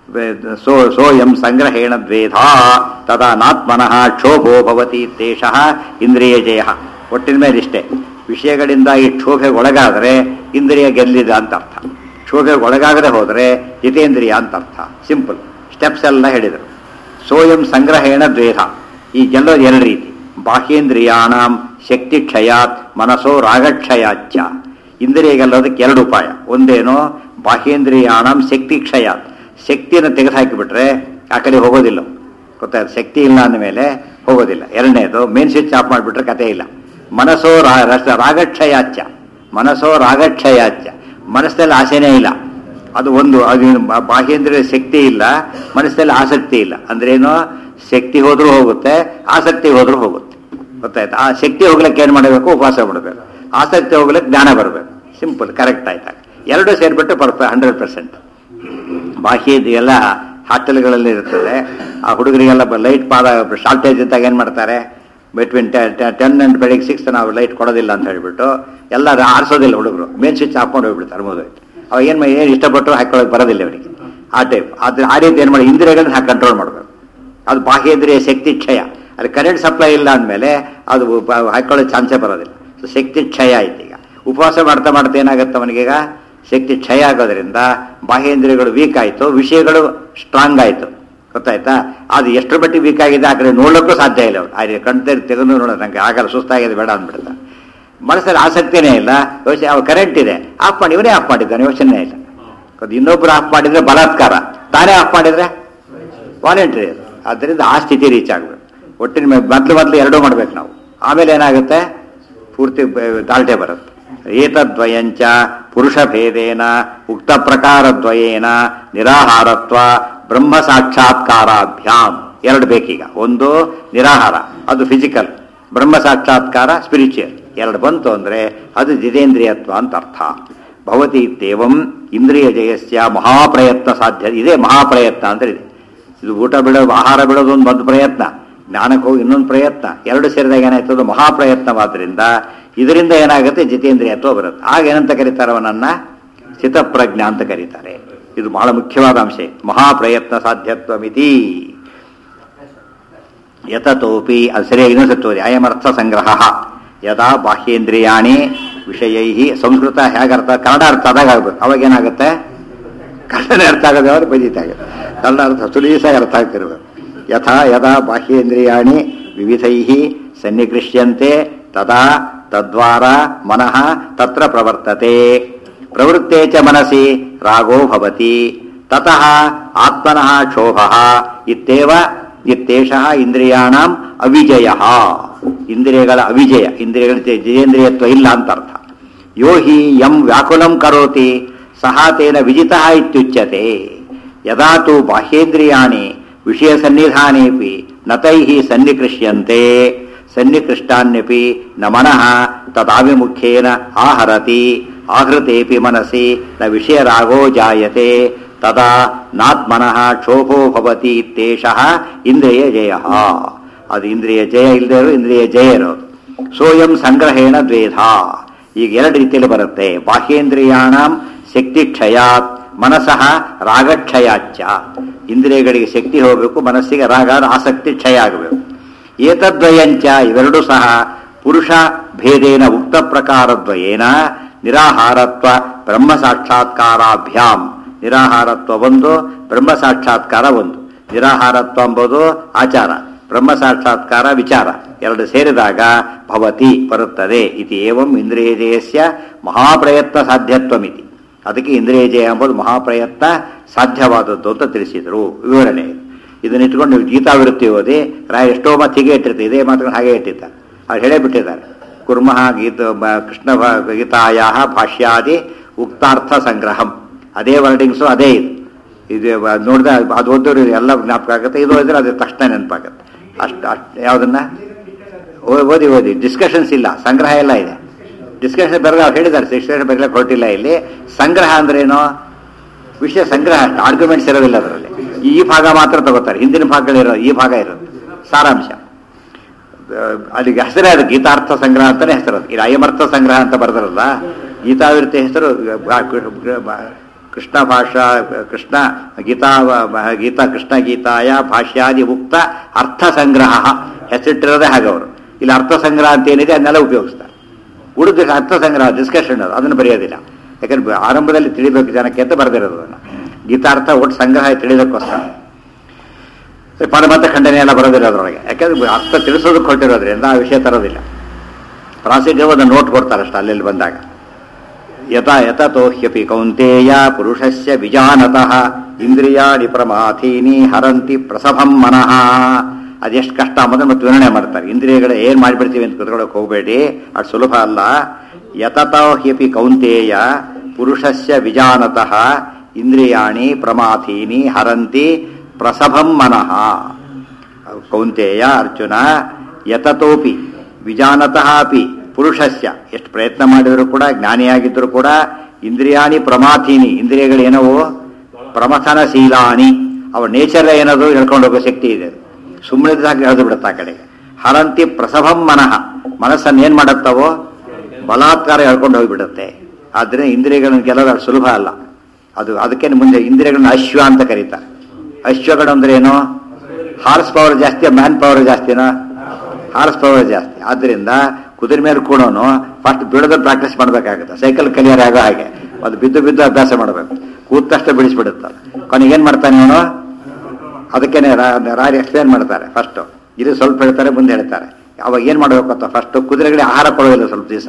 ಸೋ ಸೋಯಂ ಸಂಗ್ರಹೇಣ ದ್ವೇಧ ತದಾ ನಾತ್ಮನಃ ಕ್ಷೋಭೋ ಭವತಿ ತೇಷಃ ಇಂದ್ರಿಯ ಜಯ. ಒಟ್ಟಿನ ಮೇಲೆ ಇಷ್ಟೇ. ವಿಷಯಗಳಿಂದ ಈ ಕ್ಷೋಭೆಗೆ ಒಳಗಾದರೆ ಇಂದ್ರಿಯ ಗೆಲ್ಲಿದ ಅಂತ ಅರ್ಥ. ಕ್ಷೋಭೆಗೆ ಒಳಗಾಗದೆ ಹೋದರೆ ಜಿತೇಂದ್ರಿಯ ಅಂತ ಅರ್ಥ. ಸಿಂಪಲ್ ಸ್ಟೆಪ್ಸ್ ಎಲ್ಲ ಹೇಳಿದರು. ಸೋಯಂ ಸಂಗ್ರಹೇಣ ದ್ವೇಧ. ಈ ಗೆಲ್ಲೋದು ಎರಡು ರೀತಿ. ಬಾಹ್ಯೇಂದ್ರಿಯಾಣಂ ಶಕ್ತಿ ಕ್ಷಯಾತ್ ಮನಸೋ ರಾಗಕ್ಷಯಾಚ್ಚ. ಇಂದ್ರಿಯ ಗೆಲ್ಲೋದಕ್ಕೆ ಎರಡು ಉಪಾಯ. ಒಂದೇನೋ ಬಾಹ್ಯೇಂದ್ರಿಯಾಣಂ ಶಕ್ತಿ ಕ್ಷಯಾತ್. ಶಕ್ತಿಯನ್ನು ತೆಗೆದುಹಾಕಿಬಿಟ್ರೆ ಆ ಕಡೆ ಹೋಗೋದಿಲ್ಲ. ಗೊತ್ತಾಯ್ತು? ಶಕ್ತಿ ಇಲ್ಲ ಅಂದಮೇಲೆ ಹೋಗೋದಿಲ್ಲ. ಎರಡನೇದು ಮೇನ್ ಸ್ವಿಚ್ ಆಫ್ ಮಾಡಿಬಿಟ್ರೆ ಕಥೆ ಇಲ್ಲ. ಮನಸೋ ರಾಗಕ್ಷಯಾಚ್ಚ. ಮನಸೋ ರಾಗಕ್ಷಯಾಚ್ಚ. ಮನಸ್ಸಲ್ಲಿ ಆಸೆನೇ ಇಲ್ಲ. ಅದು ಒಂದು. ಅದು ಬಾಹ್ಯೇಂದ್ರಿಯ ಶಕ್ತಿ ಇಲ್ಲ, ಮನಸ್ಸಲ್ಲಿ ಆಸಕ್ತಿ ಇಲ್ಲ ಅಂದ್ರೇನು, ಶಕ್ತಿ ಹೋದ್ರೂ ಹೋಗುತ್ತೆ, ಆಸಕ್ತಿ ಹೋದ್ರೂ ಹೋಗುತ್ತೆ. ಗೊತ್ತಾಯ್ತು? ಆ ಶಕ್ತಿ ಹೋಗ್ಲಿಕ್ಕೆ ಏನು ಮಾಡಬೇಕು? ಉಪವಾಸ ಮಾಡಬೇಕು. ಆಸಕ್ತಿ ಹೋಗ್ಲಿಕ್ಕೆ ಜ್ಞಾನ ಬರಬೇಕು. ಸಿಂಪಲ್, ಕರೆಕ್ಟ್ ಆಯ್ತಾ? ಎರಡೂ ಸೇರಿಬಿಟ್ಟು ಪರ್ಫೆ ಹಂಡ್ರೆಡ್ ಪರ್ಸೆಂಟ್. ಬಾಹ್ಯ ಎಲ್ಲ ಹಾಸ್ಟೆಲ್ಗಳಲ್ಲಿ ಇರ್ತದೆ. ಆ ಹುಡುಗರಿಗೆಲ್ಲ ಲೈಟ್ ಪಾದ ಶಾರ್ಟೇಜ್ ಇದ್ದಾಗ ಏನು ಮಾಡ್ತಾರೆ, ಬಿಟ್ವೀನ್ ಟೆನ್ ಅಂಡ್ ಬೆಳಿಗ್ಗೆ ಸಿಕ್ಸ್ ನಾವು ಲೈಟ್ ಕೊಡೋದಿಲ್ಲ ಅಂತ ಹೇಳ್ಬಿಟ್ಟು ಎಲ್ಲ ಆರಿಸೋದಿಲ್ಲ ಹುಡುಗರು, ಮೇನ್ ಸ್ವಿಚ್ ಹಾಕೊಂಡು ಹೋಗ್ಬಿಡ್ತಾರೆ. ಮುಗಿದೋಯ್ತು. ಅವಾಗ ಏನು ಏನು ಇಷ್ಟಪಟ್ಟು ಹಾಕೊಳ್ಳೋಕೆ ಬರೋದಿಲ್ಲ ಅವರಿಗೆ. ಆ ಟೈಪ್ ಆದ್ರೆ ಆ ರೀತಿ ಏನು ಮಾಡಿ ಇಂದ್ರಿಯಗಳನ್ನ ಹಾಕಿ ಕಂಟ್ರೋಲ್ ಮಾಡಬೇಕು. ಅದು ಬಾಹ್ಯೇಂದ್ರಿಯ ಶಕ್ತಿ ಕ್ಷಯ. ಅಲ್ಲಿ ಕರೆಂಟ್ ಸಪ್ಲೈ ಇಲ್ಲ ಅಂದಮೇಲೆ ಅದು ಹಾಕೊಳ್ಳೋ ಚಾನ್ಸೇ ಬರೋದಿಲ್ಲ. ಸೊ ಶಕ್ತಿ ಕ್ಷಯ ಆಯ್ತು. ಈಗ ಉಪವಾಸ ಮಾಡ್ತಾ ಮಾಡ್ತಾ ಏನಾಗುತ್ತೆ ಅವನಿಗೀಗ ಶಕ್ತಿ ಕ್ಷಯ ಆಗೋದ್ರಿಂದ ಬಾಹ್ಯೇಂದ್ರಿಯಗಳು ವೀಕ್ ಆಯಿತು, ವಿಷಯಗಳು ಸ್ಟ್ರಾಂಗ್ ಆಯಿತು. ಗೊತ್ತಾಯ್ತಾ? ಅದು ಎಷ್ಟರ ಮಟ್ಟಿಗೆ ವೀಕ್ ಆಗಿದೆ ಆ ಕಡೆ ನೋಡೋಕ್ಕೂ ಸಾಧ್ಯ ಇಲ್ಲ. ಅವ್ರು ಆ ಕಣ್ತೆ ತೆಗೆದು ನೋಡೋದು ನನಗೆ ಆಗಲ್ಲ, ಸುಸ್ತಾಗಿದೆ, ಬೇಡ ಅಂದ್ಬಿಡ್ತಾ. ಮನಸ್ಸಲ್ಲಿ ಆಸಕ್ತಿನೇ ಇಲ್ಲ, ಯೋಚನೆ. ಅವ ಕರೆಂಟ್ ಇದೆ, ಆಫ್ ಮಾಡಿ, ಇವನೇ ಆಫ್ ಮಾಡಿದ್ದಾನೆ, ಯೋಚನೆ ಇಲ್ಲ. ಇನ್ನೊಬ್ರು ಆಫ್ ಮಾಡಿದ್ರೆ ಬಲಾತ್ಕಾರ, ತಾನೇ ಆಫ್ ಮಾಡಿದ್ರೆ ವಾಲಂಟ್ರಿ. ಆದ್ದರಿಂದ ಆ ಸ್ಥಿತಿ ರೀಚ್ ಆಗಬೇಕು. ಒಟ್ಟಿನ ಮೊದಲು ಮೊದಲು ಎರಡೂ ಮಾಡ್ಬೇಕು ನಾವು. ಆಮೇಲೆ ಏನಾಗುತ್ತೆ, ಪೂರ್ತಿ ದಾಲ್ಟೆ ಬರುತ್ತೆ. ಏತದ್ವಯಂಚ ಪುರುಷ ಭೇದೇನ ಉಕ್ತ ಪ್ರಕಾರದ್ವಯೇನ ನಿರಾಹಾರತ್ವ ಬ್ರಹ್ಮ ಸಾಕ್ಷಾತ್ಕಾರಾಭ್ಯಾಮ್. ಎರಡು ಬೇಕೀಗ. ಒಂದು ನಿರಾಹಾರ, ಅದು ಫಿಸಿಕಲ್. ಬ್ರಹ್ಮ ಸಾಕ್ಷಾತ್ಕಾರ ಸ್ಪಿರಿಚುವಲ್. ಎರಡು ಬಂತು ಅಂದರೆ ಅದು ಜಿತೇಂದ್ರಿಯತ್ವ ಅಂತ ಅರ್ಥ. ಭವತಿ ಇತ್ಯೇವಂ ಇಂದ್ರಿಯ ಜಯಸ್ಯ ಮಹಾಪ್ರಯತ್ನ ಸಾಧ್ಯ. ಇದೇ ಮಹಾಪ್ರಯತ್ನ ಅಂತ ಇದೆ. ಇದು ಊಟ ಬಿಡೋದು, ಆಹಾರ ಬಿಡೋದು ಒಂದು ಒಂದು ಪ್ರಯತ್ನ, ಜ್ಞಾನಕ್ಕೆ ಹೋಗಿ ಇನ್ನೊಂದು ಪ್ರಯತ್ನ, ಎರಡು ಸೇರಿದಾಗ ಏನಾಯ್ತದ ಮಹಾಪ್ರಯತ್ನವಾದ್ರಿಂದ ಇದರಿಂದ ಏನಾಗುತ್ತೆ, ಜಿತೇಂದ್ರಿಯತ್ವ ಬರುತ್ತೆ. ಆಗ ಏನಂತ ಕರೀತಾರೆ ಅವನನ್ನ? ಸ್ಥಿತಪ್ರಜ್ಞ ಅಂತ ಕರೀತಾರೆ. ಇದು ಬಹಳ ಮುಖ್ಯವಾದ ಅಂಶ. ಮಹಾಪ್ರಯತ್ನ ಸಾಧ್ಯತ್ವ ಮಿತಿ ಯತತೋಪಿ. ಅದು ಸರಿಯಾಗಿ ಇನ್ನೊಂದು ಅಯಮರ್ಥ ಸಂಗ್ರಹ ಯದಾ ಬಾಹ್ಯೇಂದ್ರಿಯಾಣಿ ವಿಷಯೈ. ಸಂಸ್ಕೃತ ಹೇಗರ್ಥ, ಕನ್ನಡ ಅರ್ಥ ಆದಾಗ ಆಗ್ಬೇಕು. ಅವಾಗ ಏನಾಗುತ್ತೆ, ಕನ್ನಡ ಅರ್ಥ ಆಗೋದು ಅವ್ರು ಬದೀತಾಗುತ್ತೆ. ಕನ್ನಡ ಅರ್ಥ ಸುಲೀಸಾಗಿ ಅರ್ಥ ಆಗ್ತಿರ್ಬೇಕು. ಯಥಾ ಯದಾ ಬಾಹ್ಯೇಂದ್ರಿಯಾಣಿ ವಿವಿಧೈ ಸನ್ನಿಕೃಷ್ಯಂತೆ ತದಾ ತದ್ವಾರ ಮನಃ ತತ್ರ ಪ್ರವರ್ತತೆ. ಪ್ರವೃತ್ತೇ ಚ ಮನಸಿ ರಾಗೋ ಭವತಿ. ತತಃ ಆತ್ಮನಃ ಕ್ಷೋಭಃ ಇತ್ಯೇವ ಇತ್ಯೇಷಃ ಇಂದ್ರಿಯಾಣಾಂ ಅವಿಜಯಃ. ಇಂದ್ರಿಯಗಳ ಅವಿಜಯ, ಇಂದ್ರಿಯಗಳ ಜಿತೇಂದ್ರಿಯತ್ವ ಇಲ್ಲ ಅಂತ ಅರ್ಥ. ಯೋ ಹಿ ಯಂ ವ್ಯಾಕುಲಂ ಕರೋತಿ ಸಹ ತೇನ ವಿಜಿತಃ ಇತ್ಯುಚ್ಯತೆ. ಯದಾ ತು ಬಾಹ್ಯೇಂದ್ರಿಯಾಣಿ ವಿಷಯ ಸನ್ನಿಧಾನೇಪಿ ನತೈಃ ಸನ್ನಿಕೃಷ್ಯಂತೆ ಸನ್ನಿಕೃಷ್ಟಾನ್ಯಪಿ ನ ಮನಃ ತದಾವಿಮುಖ್ಯೇನ ಆಹರತಿ. ಆಹೃತೇಪಿ ಮನಸಿ ನ ವಿಷಯರಾಗೋ ಜಾಯತೆ ತದಾ ನಾತ್ಮನಃ ಕ್ಷೋಭೋ ಭವತಿ ಇತ್ಯೇಷಃ ಇಂದ್ರಿಯ ಜಯ. ಅದು ಇಂದ್ರಿಯ ಜಯ ಇಲ್ಲದೆ ಇರೋ ಇಂದ್ರಿಯ ಜಯ ಇರೋದು. ಸೋಯಂ ಸಂಗ್ರಹೇಣ ದ್ವೇಧ. ಈಗ ಎರಡು ರೀತಿಯಲ್ಲಿ ಬರುತ್ತೆ. ಬಾಹ್ಯೇಂದ್ರಿಯಾಣಾಂ ಶಕ್ತಿ ಕ್ಷಯಾತ್ ಮನಸಃ ರಾಗಕ್ಷಯಾಚ್ಚ. ಇಂದ್ರಿಯಗಳಿಗೆ ಶಕ್ತಿ ಹೋಗಬೇಕು, ಮನಸ್ಸಿಗೆ ರಾಗ ಆಸಕ್ತಿ ಕ್ಷಯ ಆಗಬೇಕು. ಏತದ್ವಯಂಚ ಇವೆರಡೂ ಸಹ ಪುರುಷ ಭೇದೇನ ಉಕ್ತ ಪ್ರಕಾರದ್ವಯೇನ ನಿರಾಹಾರತ್ವ ಬ್ರಹ್ಮ ಸಾಕ್ಷಾತ್ಕಾರಾಭ್ಯಾಮ್. ನಿರಾಹಾರತ್ವ ಒಂದು, ಬ್ರಹ್ಮ ಸಾಕ್ಷಾತ್ಕಾರ ಒಂದು. ನಿರಾಹಾರತ್ವ ಎಂಬುದು ಆಚಾರ, ಬ್ರಹ್ಮ ಸಾಕ್ಷಾತ್ಕಾರ ವಿಚಾರ. ಎರಡು ಸೇರಿದಾಗ ಭವತಿ ಬರುತ್ತದೆ. ಇತಿ ಏವಂ ಇಂದ್ರಿಯ ಜಯಸ್ಯ ಮಹಾಪ್ರಯತ್ನ ಸಾಧ್ಯತ್ವಮಿತಿ. ಅದಕ್ಕೆ ಇಂದ್ರಿಯ ಜಯ ಎಂಬುದು ಮಹಾಪ್ರಯತ್ನ ಸಾಧ್ಯವಾದದ್ದು ಅಂತ ತಿಳಿಸಿದರು. ವಿವರಣೆ ಇದನ್ನ ಇಟ್ಕೊಂಡು ನೀವು ಗೀತಾವೃತ್ತಿ ಓದಿ ರಾಯ ಎಷ್ಟೋ ಮಾತು ಹೀಗೆ ಇಟ್ಟಿರ್ತಾರೆ, ಇದೇ ಮಾತುಗಳು ಹಾಗೆ ಇಟ್ಟಿರ್ತಾರೆ. ಅವ್ರು ಹೇಳೇ ಬಿಟ್ಟಿದ್ದಾರೆ. ಕುರ್ಮಃ ಗೀತ ಕೃಷ್ಣ ಗೀತಾಯ ಭಾಷ್ಯಾದಿ ಉಕ್ತಾರ್ಥ ಸಂಗ್ರಹಂ. ಅದೇ ವರ್ಡಿಂಗ್ಸು ಅದೇ ಇದು. ಇದು ನೋಡಿದ್ರೆ ಅದು ಓದೋರು ಎಲ್ಲ ಜ್ಞಾಪಕ ಆಗುತ್ತೆ, ಇದು ಓದಿದ್ರೆ ಅದು ತಕ್ಷಣ ನೆನಪಾಗುತ್ತೆ. ಅಷ್ಟು ಅಷ್ಟು ಯಾವುದನ್ನ ಓದಿ ಓದಿ ಡಿಸ್ಕಷನ್ಸ್ ಇಲ್ಲ, ಸಂಗ್ರಹ ಎಲ್ಲ ಇದೆ. ಡಿಸ್ಕಷನ್ ಬರಲ್ಲ, ಅವ್ರು ಹೇಳಿದ್ದಾರೆ ಡಿಸ್ಕಷನ್ ಬರಲಿಕ್ಕೆ ಹೊರಟಿಲ್ಲ. ಇಲ್ಲಿ ಸಂಗ್ರಹ ಅಂದ್ರೇನು, ವಿಷಯ ಸಂಗ್ರಹ, ಆರ್ಗ್ಯುಮೆಂಟ್ಸ್ ಇರೋದಿಲ್ಲ ಅದರಲ್ಲಿ. ಈ ಭಾಗ ಮಾತ್ರ ತಗೋತಾರೆ, ಹಿಂದಿನ ಭಾಗಗಳಿರೋ ಈ ಭಾಗ ಇರೋದು ಸಾರಾಂಶ. ಅಲ್ಲಿಗೆ ಹೆಸರೇ ಅದು ಗೀತಾರ್ಥ ಸಂಗ್ರಹ ಅಂತಾನೆ ಹೆಸರು. ಇದು ಅಯಮರ್ಥ ಸಂಗ್ರಹ ಅಂತ ಬರೆದ್ರಲ್ಲ, ಗೀತಾವೃತ್ತಿ ಹೆಸರು ಕೃಷ್ಣ ಭಾಷಾ ಕೃಷ್ಣ ಗೀತಾ ಗೀತಾ ಕೃಷ್ಣ ಗೀತಾಯ ಭಾಷ್ಯಾದಿ ಉಕ್ತ ಅರ್ಥ ಸಂಗ್ರಹ ಹೆಸರಿಟ್ಟಿರೋದೇ ಹಾಗೆ. ಅವರು ಇಲ್ಲಿ ಅರ್ಥ ಸಂಗ್ರಹ ಅಂತ ಏನಿದೆ ಅದನ್ನೆಲ್ಲ ಉಪಯೋಗಿಸ್ತಾರೆ. ಉಳಿದ ಅರ್ಥ ಸಂಗ್ರಹ ಡಿಸ್ಕಷನ್ ಅದು ಅದನ್ನು ಬರೆಯೋದಿಲ್ಲ. ಯಾಕಂದ್ರೆ ಆರಂಭದಲ್ಲಿ ತಿಳಿಬೇಕು ಜನಕ್ಕೆ ಅಂತ ಬರೆದಿರೋದು ಅದನ್ನು. ಗೀತಾರ್ಥ ಒಟ್ಟು ಸಂಗ್ರಹ ತಿಳಿಯೋದಕ್ಕೋಸ್ಕರ ಪರಮತ ಖಂಡನೆ ಎಲ್ಲ ಬರೋದಿಲ್ಲ ಅದರೊಳಗೆ. ಯಾಕಂದ್ರೆ ಅರ್ಥ ತಿಳಿಸೋದಕ್ಕೆ ಹೊರಟಿರೋದ್ರಿಂದ ಆ ವಿಷಯ ತರೋದಿಲ್ಲ. ಪ್ರಾಸಿಗೆ ಒಂದು ನೋಟ್ ಕೊಡ್ತಾರೆ ಅಷ್ಟು ಅಲ್ಲೆಲ್ಲಿ ಬಂದಾಗ. ಯಥಾ ಯತತೋ ಹ್ಯಪಿ ಕೌಂತೇಯ ಪುರುಷಸ್ಯ ವಿಜಾನತಃ ಇಂದ್ರಿಯಾಣಿ ಪ್ರಮಾಥೀನಿ ಹರಂತಿ ಪ್ರಸಭಂ ಮನಃ. ಅದೆಷ್ಟು ಕಷ್ಟ ಅಂಬುದನ್ನು ಮತ್ತೆ ವಿವರಣೆ ಮಾಡ್ತಾರೆ. ಇಂದ್ರಿಯಗಳು ಏನು ಮಾಡಿಬಿಡ್ತೀವಿ ಅಂತ ಕುತ್ಕೊಳ್ಳೋಕೆ ಹೋಗಬೇಡಿ, ಅದು ಸುಲಭ ಅಲ್ಲ. ಯತತೋ ಹ್ಯಪಿ ಕೌಂತೇಯ ಪುರುಷಸ್ಯ ವಿಜಾನತಃ ಇಂದ್ರಿಯಾಣಿ ಪ್ರಮಾಥೀನಿ ಹರಂತಿ ಪ್ರಸಭಂ ಮನಃ. ಕೌಂತೆಯ ಅರ್ಜುನ ಯತತೋಪಿ ವಿಜಾನತಃ ಅಪಿ ಪುರುಷಸ್ಯ, ಎಷ್ಟು ಪ್ರಯತ್ನ ಮಾಡಿದರೂ ಕೂಡ, ಜ್ಞಾನಿಯಾಗಿದ್ದರೂ ಕೂಡ, ಇಂದ್ರಿಯಾಣಿ ಪ್ರಮಾಥೀನಿ, ಇಂದ್ರಿಯಗಳೇನವು ಪ್ರಮಥನಶೀಲಾನಿ, ಅವರ ನೇಚರ್ ಏನದು ಹೇಳ್ಕೊಂಡು ಹೋಗೋ ಶಕ್ತಿ ಇದೆ. ಸುಮ್ಮನಿದಾಗ ಎಳೆದು ಬಿಡುತ್ತಾ ಆ ಕಡೆಗೆ. ಹರಂತಿ ಪ್ರಸಭಂ ಮನಃ, ಮನಸ್ಸನ್ನು ಏನು ಮಾಡುತ್ತವೋ ಬಲಾತ್ಕಾರ ಹೇಳ್ಕೊಂಡು ಹೋಗಿಬಿಡುತ್ತೆ. ಆದ್ದರಿಂದ ಇಂದ್ರಿಯಗಳನ್ನು ಗೆಲ್ಲೋದು ಸುಲಭ ಅಲ್ಲ. ಅದು ಅದಕ್ಕೆ ಮುಂದೆ ಇಂದ್ರಿಯಗಳನ್ನ ಅಶ್ವ ಅಂತ ಕರೀತಾರೆ. ಅಶ್ವಗಳು ಅಂದ್ರೆ ಏನು? ಹಾರ್ಸ್ ಪವರ್ ಜಾಸ್ತಿ, ಮ್ಯಾನ್ ಪವರ್ ಜಾಸ್ತಿನೋ? ಹಾರ್ಸ್ ಪವರ್ ಜಾಸ್ತಿ. ಆದ್ದರಿಂದ ಕುದುರೆ ಮೇಲೆ ಕೂಡೋನು ಫಸ್ಟ್ ಬಿಡೋದು ಪ್ರಾಕ್ಟೀಸ್ ಮಾಡಬೇಕಾಗುತ್ತೆ. ಸೈಕಲ್ ಕಲಿಯರ್ ಆಗೋ ಹಾಗೆ ಅದು ಬಿದ್ದು ಬಿದ್ದು ಅಭ್ಯಾಸ ಮಾಡಬೇಕು. ಕೂತ ತಕ್ಷಣ ಬಿಡಿಸ್ಬಿಡುತ್ತೆ. ಕೊನೆಗೆ ಏನು ಮಾಡ್ತಾನೆ ಅವನು? ಅದಕ್ಕೇನೆ ರಾರಿ ಎಕ್ಸ್ಪ್ಲೇನ್ ಮಾಡ್ತಾರೆ. ಫಸ್ಟ್ ಇದು ಸ್ವಲ್ಪ ಹೇಳ್ತಾರೆ, ಮುಂದೆ ಹೇಳ್ತಾರೆ. ಅವಾಗ ಏನು ಮಾಡಬೇಕು ಅಂತ, ಫಸ್ಟ್ ಕುದುರೆಗಳಿಗೆ ಆಹಾರ ಕೊಡೋದಿಲ್ಲ, ಸ್ವಲ್ಪ ದಿವಸ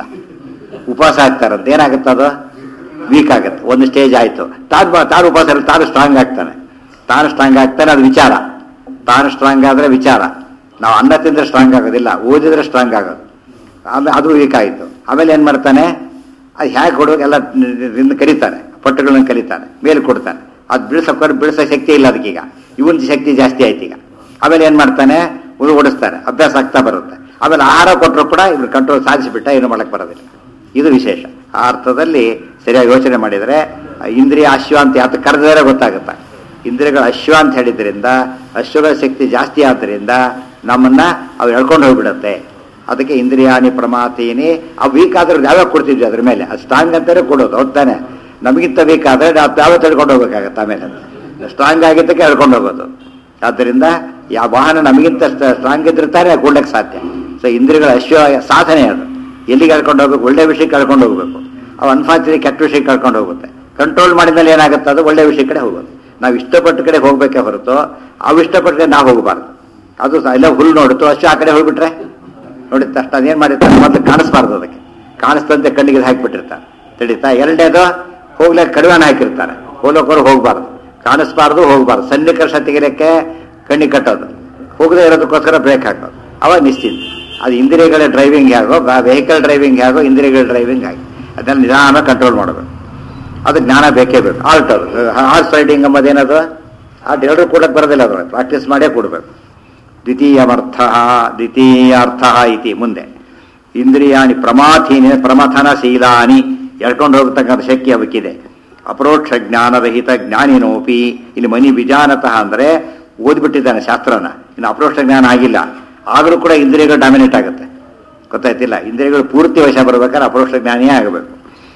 ಉಪವಾಸ ಆಗ್ತಾರಂತ. ಏನಾಗುತ್ತೆ ಅದು? ವೀಕ್ ಆಗುತ್ತೆ. ಒಂದು ಸ್ಟೇಜ್ ಆಯಿತು, ತಾನು ತಾನು ಉಪವಾಸ ಇಲ್ಲ, ತಾನು ಸ್ಟ್ರಾಂಗ್ ಆಗ್ತಾನೆ. ತಾನು ಸ್ಟ್ರಾಂಗ್ ಆಗ್ತಾನೆ, ಅದು ವಿಚಾರ. ತಾನು ಸ್ಟ್ರಾಂಗ್ ಆದರೆ ವಿಚಾರ. ನಾವು ಅನ್ನ ತಿಂದರೆ ಸ್ಟ್ರಾಂಗ್ ಆಗೋದಿಲ್ಲ, ಓದಿದ್ರೆ ಸ್ಟ್ರಾಂಗ್ ಆಗೋದು. ಆಮೇಲೆ ಅದು ವೀಕ್ ಆಯಿತು. ಆಮೇಲೆ ಏನು ಮಾಡ್ತಾನೆ? ಅದು ಹೇಗೆ ಕೊಡುವಾಗ ಎಲ್ಲ ಕಲಿತಾನೆ, ಪಟ್ಟುಗಳನ್ನ ಕಲಿತಾನೆ, ಮೇಲೆ ಕೊಡ್ತಾನೆ. ಅದು ಬಿಡಿಸೋಕೆ ಬಿಡಿಸೋ ಶಕ್ತಿ ಇಲ್ಲ ಅದಕ್ಕೀಗ. ಇವನ್ ಶಕ್ತಿ ಜಾಸ್ತಿ ಆಯ್ತು ಈಗ. ಆಮೇಲೆ ಏನು ಮಾಡ್ತಾನೆ? ಉಳು ಓಡಿಸ್ತಾನೆ, ಅಭ್ಯಾಸ ಆಗ್ತಾ ಬರುತ್ತೆ. ಆಮೇಲೆ ಆಹಾರ ಕೊಟ್ಟರು ಕೂಡ ಇವ್ರು ಕಂಟ್ರೋಲ್ ಸಾಧಿಸಿಬಿಟ್ಟ, ಏನು ಮಾಡಕ್ಕೆ ಬರೋದಿಲ್ಲ. ಇದು ವಿಶೇಷ. ಆ ಅರ್ಥದಲ್ಲಿ ಸರಿಯಾಗಿ ಯೋಚನೆ ಮಾಡಿದರೆ ಇಂದ್ರಿಯ ಅಶ್ವ ಅಂತ ಯಾತ ಕರೆದರೆ ಗೊತ್ತಾಗುತ್ತೆ. ಇಂದ್ರಿಯಗಳ ಅಶ್ವ ಅಂತ ಹೇಳಿದ್ರಿಂದ ಅಶ್ವಗಳ ಶಕ್ತಿ ಜಾಸ್ತಿ ಆದ್ದರಿಂದ ನಮ್ಮನ್ನ ಅವು ಎಳ್ಕೊಂಡು ಹೋಗ್ಬಿಡುತ್ತೆ. ಅದಕ್ಕೆ ಇಂದ್ರಿಯಾನಿ ಪ್ರಮಾತೀನಿ. ಅವು ವೀಕ್ ಆದ್ರೆ ಯಾವ್ಯಾವ ಕೊಡ್ತಿದ್ವಿ ಅದ್ರ ಮೇಲೆ, ಅದು ಸ್ಟ್ರಾಂಗ್ ಅಂತಾನೆ ಕೊಡೋದು. ಹೋಗ್ತಾನೆ ನಮಗಿಂತ ವೀಕ್ ಆದರೆ ಯಾವತ್ತು ಎಳ್ಕೊಂಡು ಹೋಗ್ಬೇಕಾಗತ್ತೆ. ಆಮೇಲೆ ಸ್ಟ್ರಾಂಗ್ ಆಗಿದ್ದಕ್ಕೆ ಎಳ್ಕೊಂಡು ಹೋಗೋದು. ಆದ್ದರಿಂದ ಯಾವ ವಾಹನ ನಮಗಿಂತ ಸ್ಟ್ರಾಂಗ್ ಇದ್ರೆ ತಾನೇ ಕೊಡ್ಲಿಕ್ಕೆ ಸಾಧ್ಯ. ಸೊ ಇಂದ್ರಿಯಗಳ ಅಶ್ವ ಸಾಧನೆ ಅದು. ಎಲ್ಲಿಗೆ ಕಳ್ಕೊಂಡು ಹೋಗ್ಬೇಕು? ಒಳ್ಳೆ ವಿಷಯಕ್ಕೆ ಕಳ್ಕೊಂಡು ಹೋಗ್ಬೇಕು. ಅವು ಅನ್ಫಾರ್ಚುನೇಟ್ ಕೆಟ್ಟ ವಿಷಯಕ್ಕೆ ಕಳ್ಕೊಂಡು ಹೋಗುತ್ತೆ. ಕಂಟ್ರೋಲ್ ಮಾಡಿದ್ಮೇಲೆ ಏನಾಗುತ್ತೆ? ಅದು ಒಳ್ಳೆ ವಿಷಯ ಕಡೆ ಹೋಗೋದು. ನಾವು ಇಷ್ಟಪಟ್ಟ ಕಡೆ ಹೋಗ್ಬೇಕೇ ಹೊರತು ಅವು ಇಷ್ಟಪಟ್ಟ ಕಡೆ ನಾವು ಹೋಗಬಾರ್ದು. ಅದು ಎಲ್ಲ ಹುಲ್ಲು ನೋಡುತ್ತೋ ಅಷ್ಟು ಆ ಕಡೆ ಹೋಗ್ಬಿಟ್ರೆ ನೋಡಿದ ತಕ್ಷಣ ಅದೇನು ಮಾಡಿರ್ತಾರೆ, ಮೊದಲು ಕಾಣಿಸ್ಬಾರ್ದು. ಅದಕ್ಕೆ ಕಾಣಿಸ್ತಂತೆ ಕಣ್ಣಿಗೆ ಹಾಕಿಬಿಟ್ಟಿರ್ತಾರೆ. ತಿಳಿತಾ? ಎರಡನೇದು ಹೋಗ್ಲಿಕ್ಕೆ ಕಡಿವಾಣ ಹಾಕಿರ್ತಾರೆ. ಹೋಗ್ಲೋಕೋರು ಹೋಗ್ಬಾರ್ದು, ಕಾಣಿಸ್ಬಾರ್ದು, ಹೋಗ್ಬಾರ್ದು. ಸನ್ನಿಕರ್ಷ ತೆಗಿಲಿಕ್ಕೆ ಕಣ್ಣಿಗೆ ಕಟ್ಟೋದು, ಹೋಗದೆ ಇರೋದಕ್ಕೋಸ್ಕರ ಬ್ರೇಕ್ ಹಾಕೋದು. ಅವಾಗ ನಿಶ್ಚಿಂತ. ಅದು ಇಂದ್ರಿಯಗಳ ಡ್ರೈವಿಂಗ್ ಹೇಗೋ, ವೆಹಿಕಲ್ ಡ್ರೈವಿಂಗ್ ಹೇಗೋ ಇಂದ್ರಿಯಗಳ ಡ್ರೈವಿಂಗ್ ಆಗಿ ಅದನ್ನು ನಿಧಾನ ಕಂಟ್ರೋಲ್ ಮಾಡಬೇಕು. ಅದು ಜ್ಞಾನ ಬೇಕೇ ಬೇಕು. ಆಲ್ಟ್ ಅದು ಹಾರ್ಸ್ ರೈಡಿಂಗ್ ಎಂಬುದೇನದು? ಅದು ಎಲ್ಲರೂ ಕೂಡಕ್ಕೆ ಬರೋದಿಲ್ಲ. ಅದು ಪ್ರಾಕ್ಟೀಸ್ ಮಾಡೇ ಕೊಡಬೇಕು. ದ್ವಿತೀಯಮರ್ಥ ದ್ವಿತೀಯಾರ್ಥ ಇತಿ ಮುಂದೆ ಇಂದ್ರಿಯಾಣಿ ಪ್ರಮಾಥೀನಿ ಪ್ರಮಥನಶೀಲಾನಿ, ಎಳ್ಕೊಂಡು ಹೋಗ್ತಕ್ಕಂಥ ಶಕ್ತಿ ಅವಕ್ಕಿದೆ. ಅಪರೋಕ್ಷ ಜ್ಞಾನರಹಿತ ಜ್ಞಾನಿನೋಪಿ, ಇಲ್ಲಿ ಮನಿ ವಿಜಾನತಃ ಅಂದರೆ ಓದ್ಬಿಟ್ಟಿದ್ದಾನೆ ಶಾಸ್ತ್ರನ, ಇನ್ನು ಅಪರೋಕ್ಷ ಜ್ಞಾನ ಆಗಿಲ್ಲ, ಆದರೂ ಕೂಡ ಇಂದ್ರಿಯಗಳು ಡಾಮಿನೇಟ್ ಆಗುತ್ತೆ. ಗೊತ್ತಾಯ್ತಿಲ್ಲ? ಇಂದ್ರಿಯಗಳು ಪೂರ್ತಿ ವಶ ಬರಬೇಕಾದ್ರೆ ಅಪರೋಕ್ಷ ಜ್ಞಾನಿಯೇ ಆಗಬೇಕು.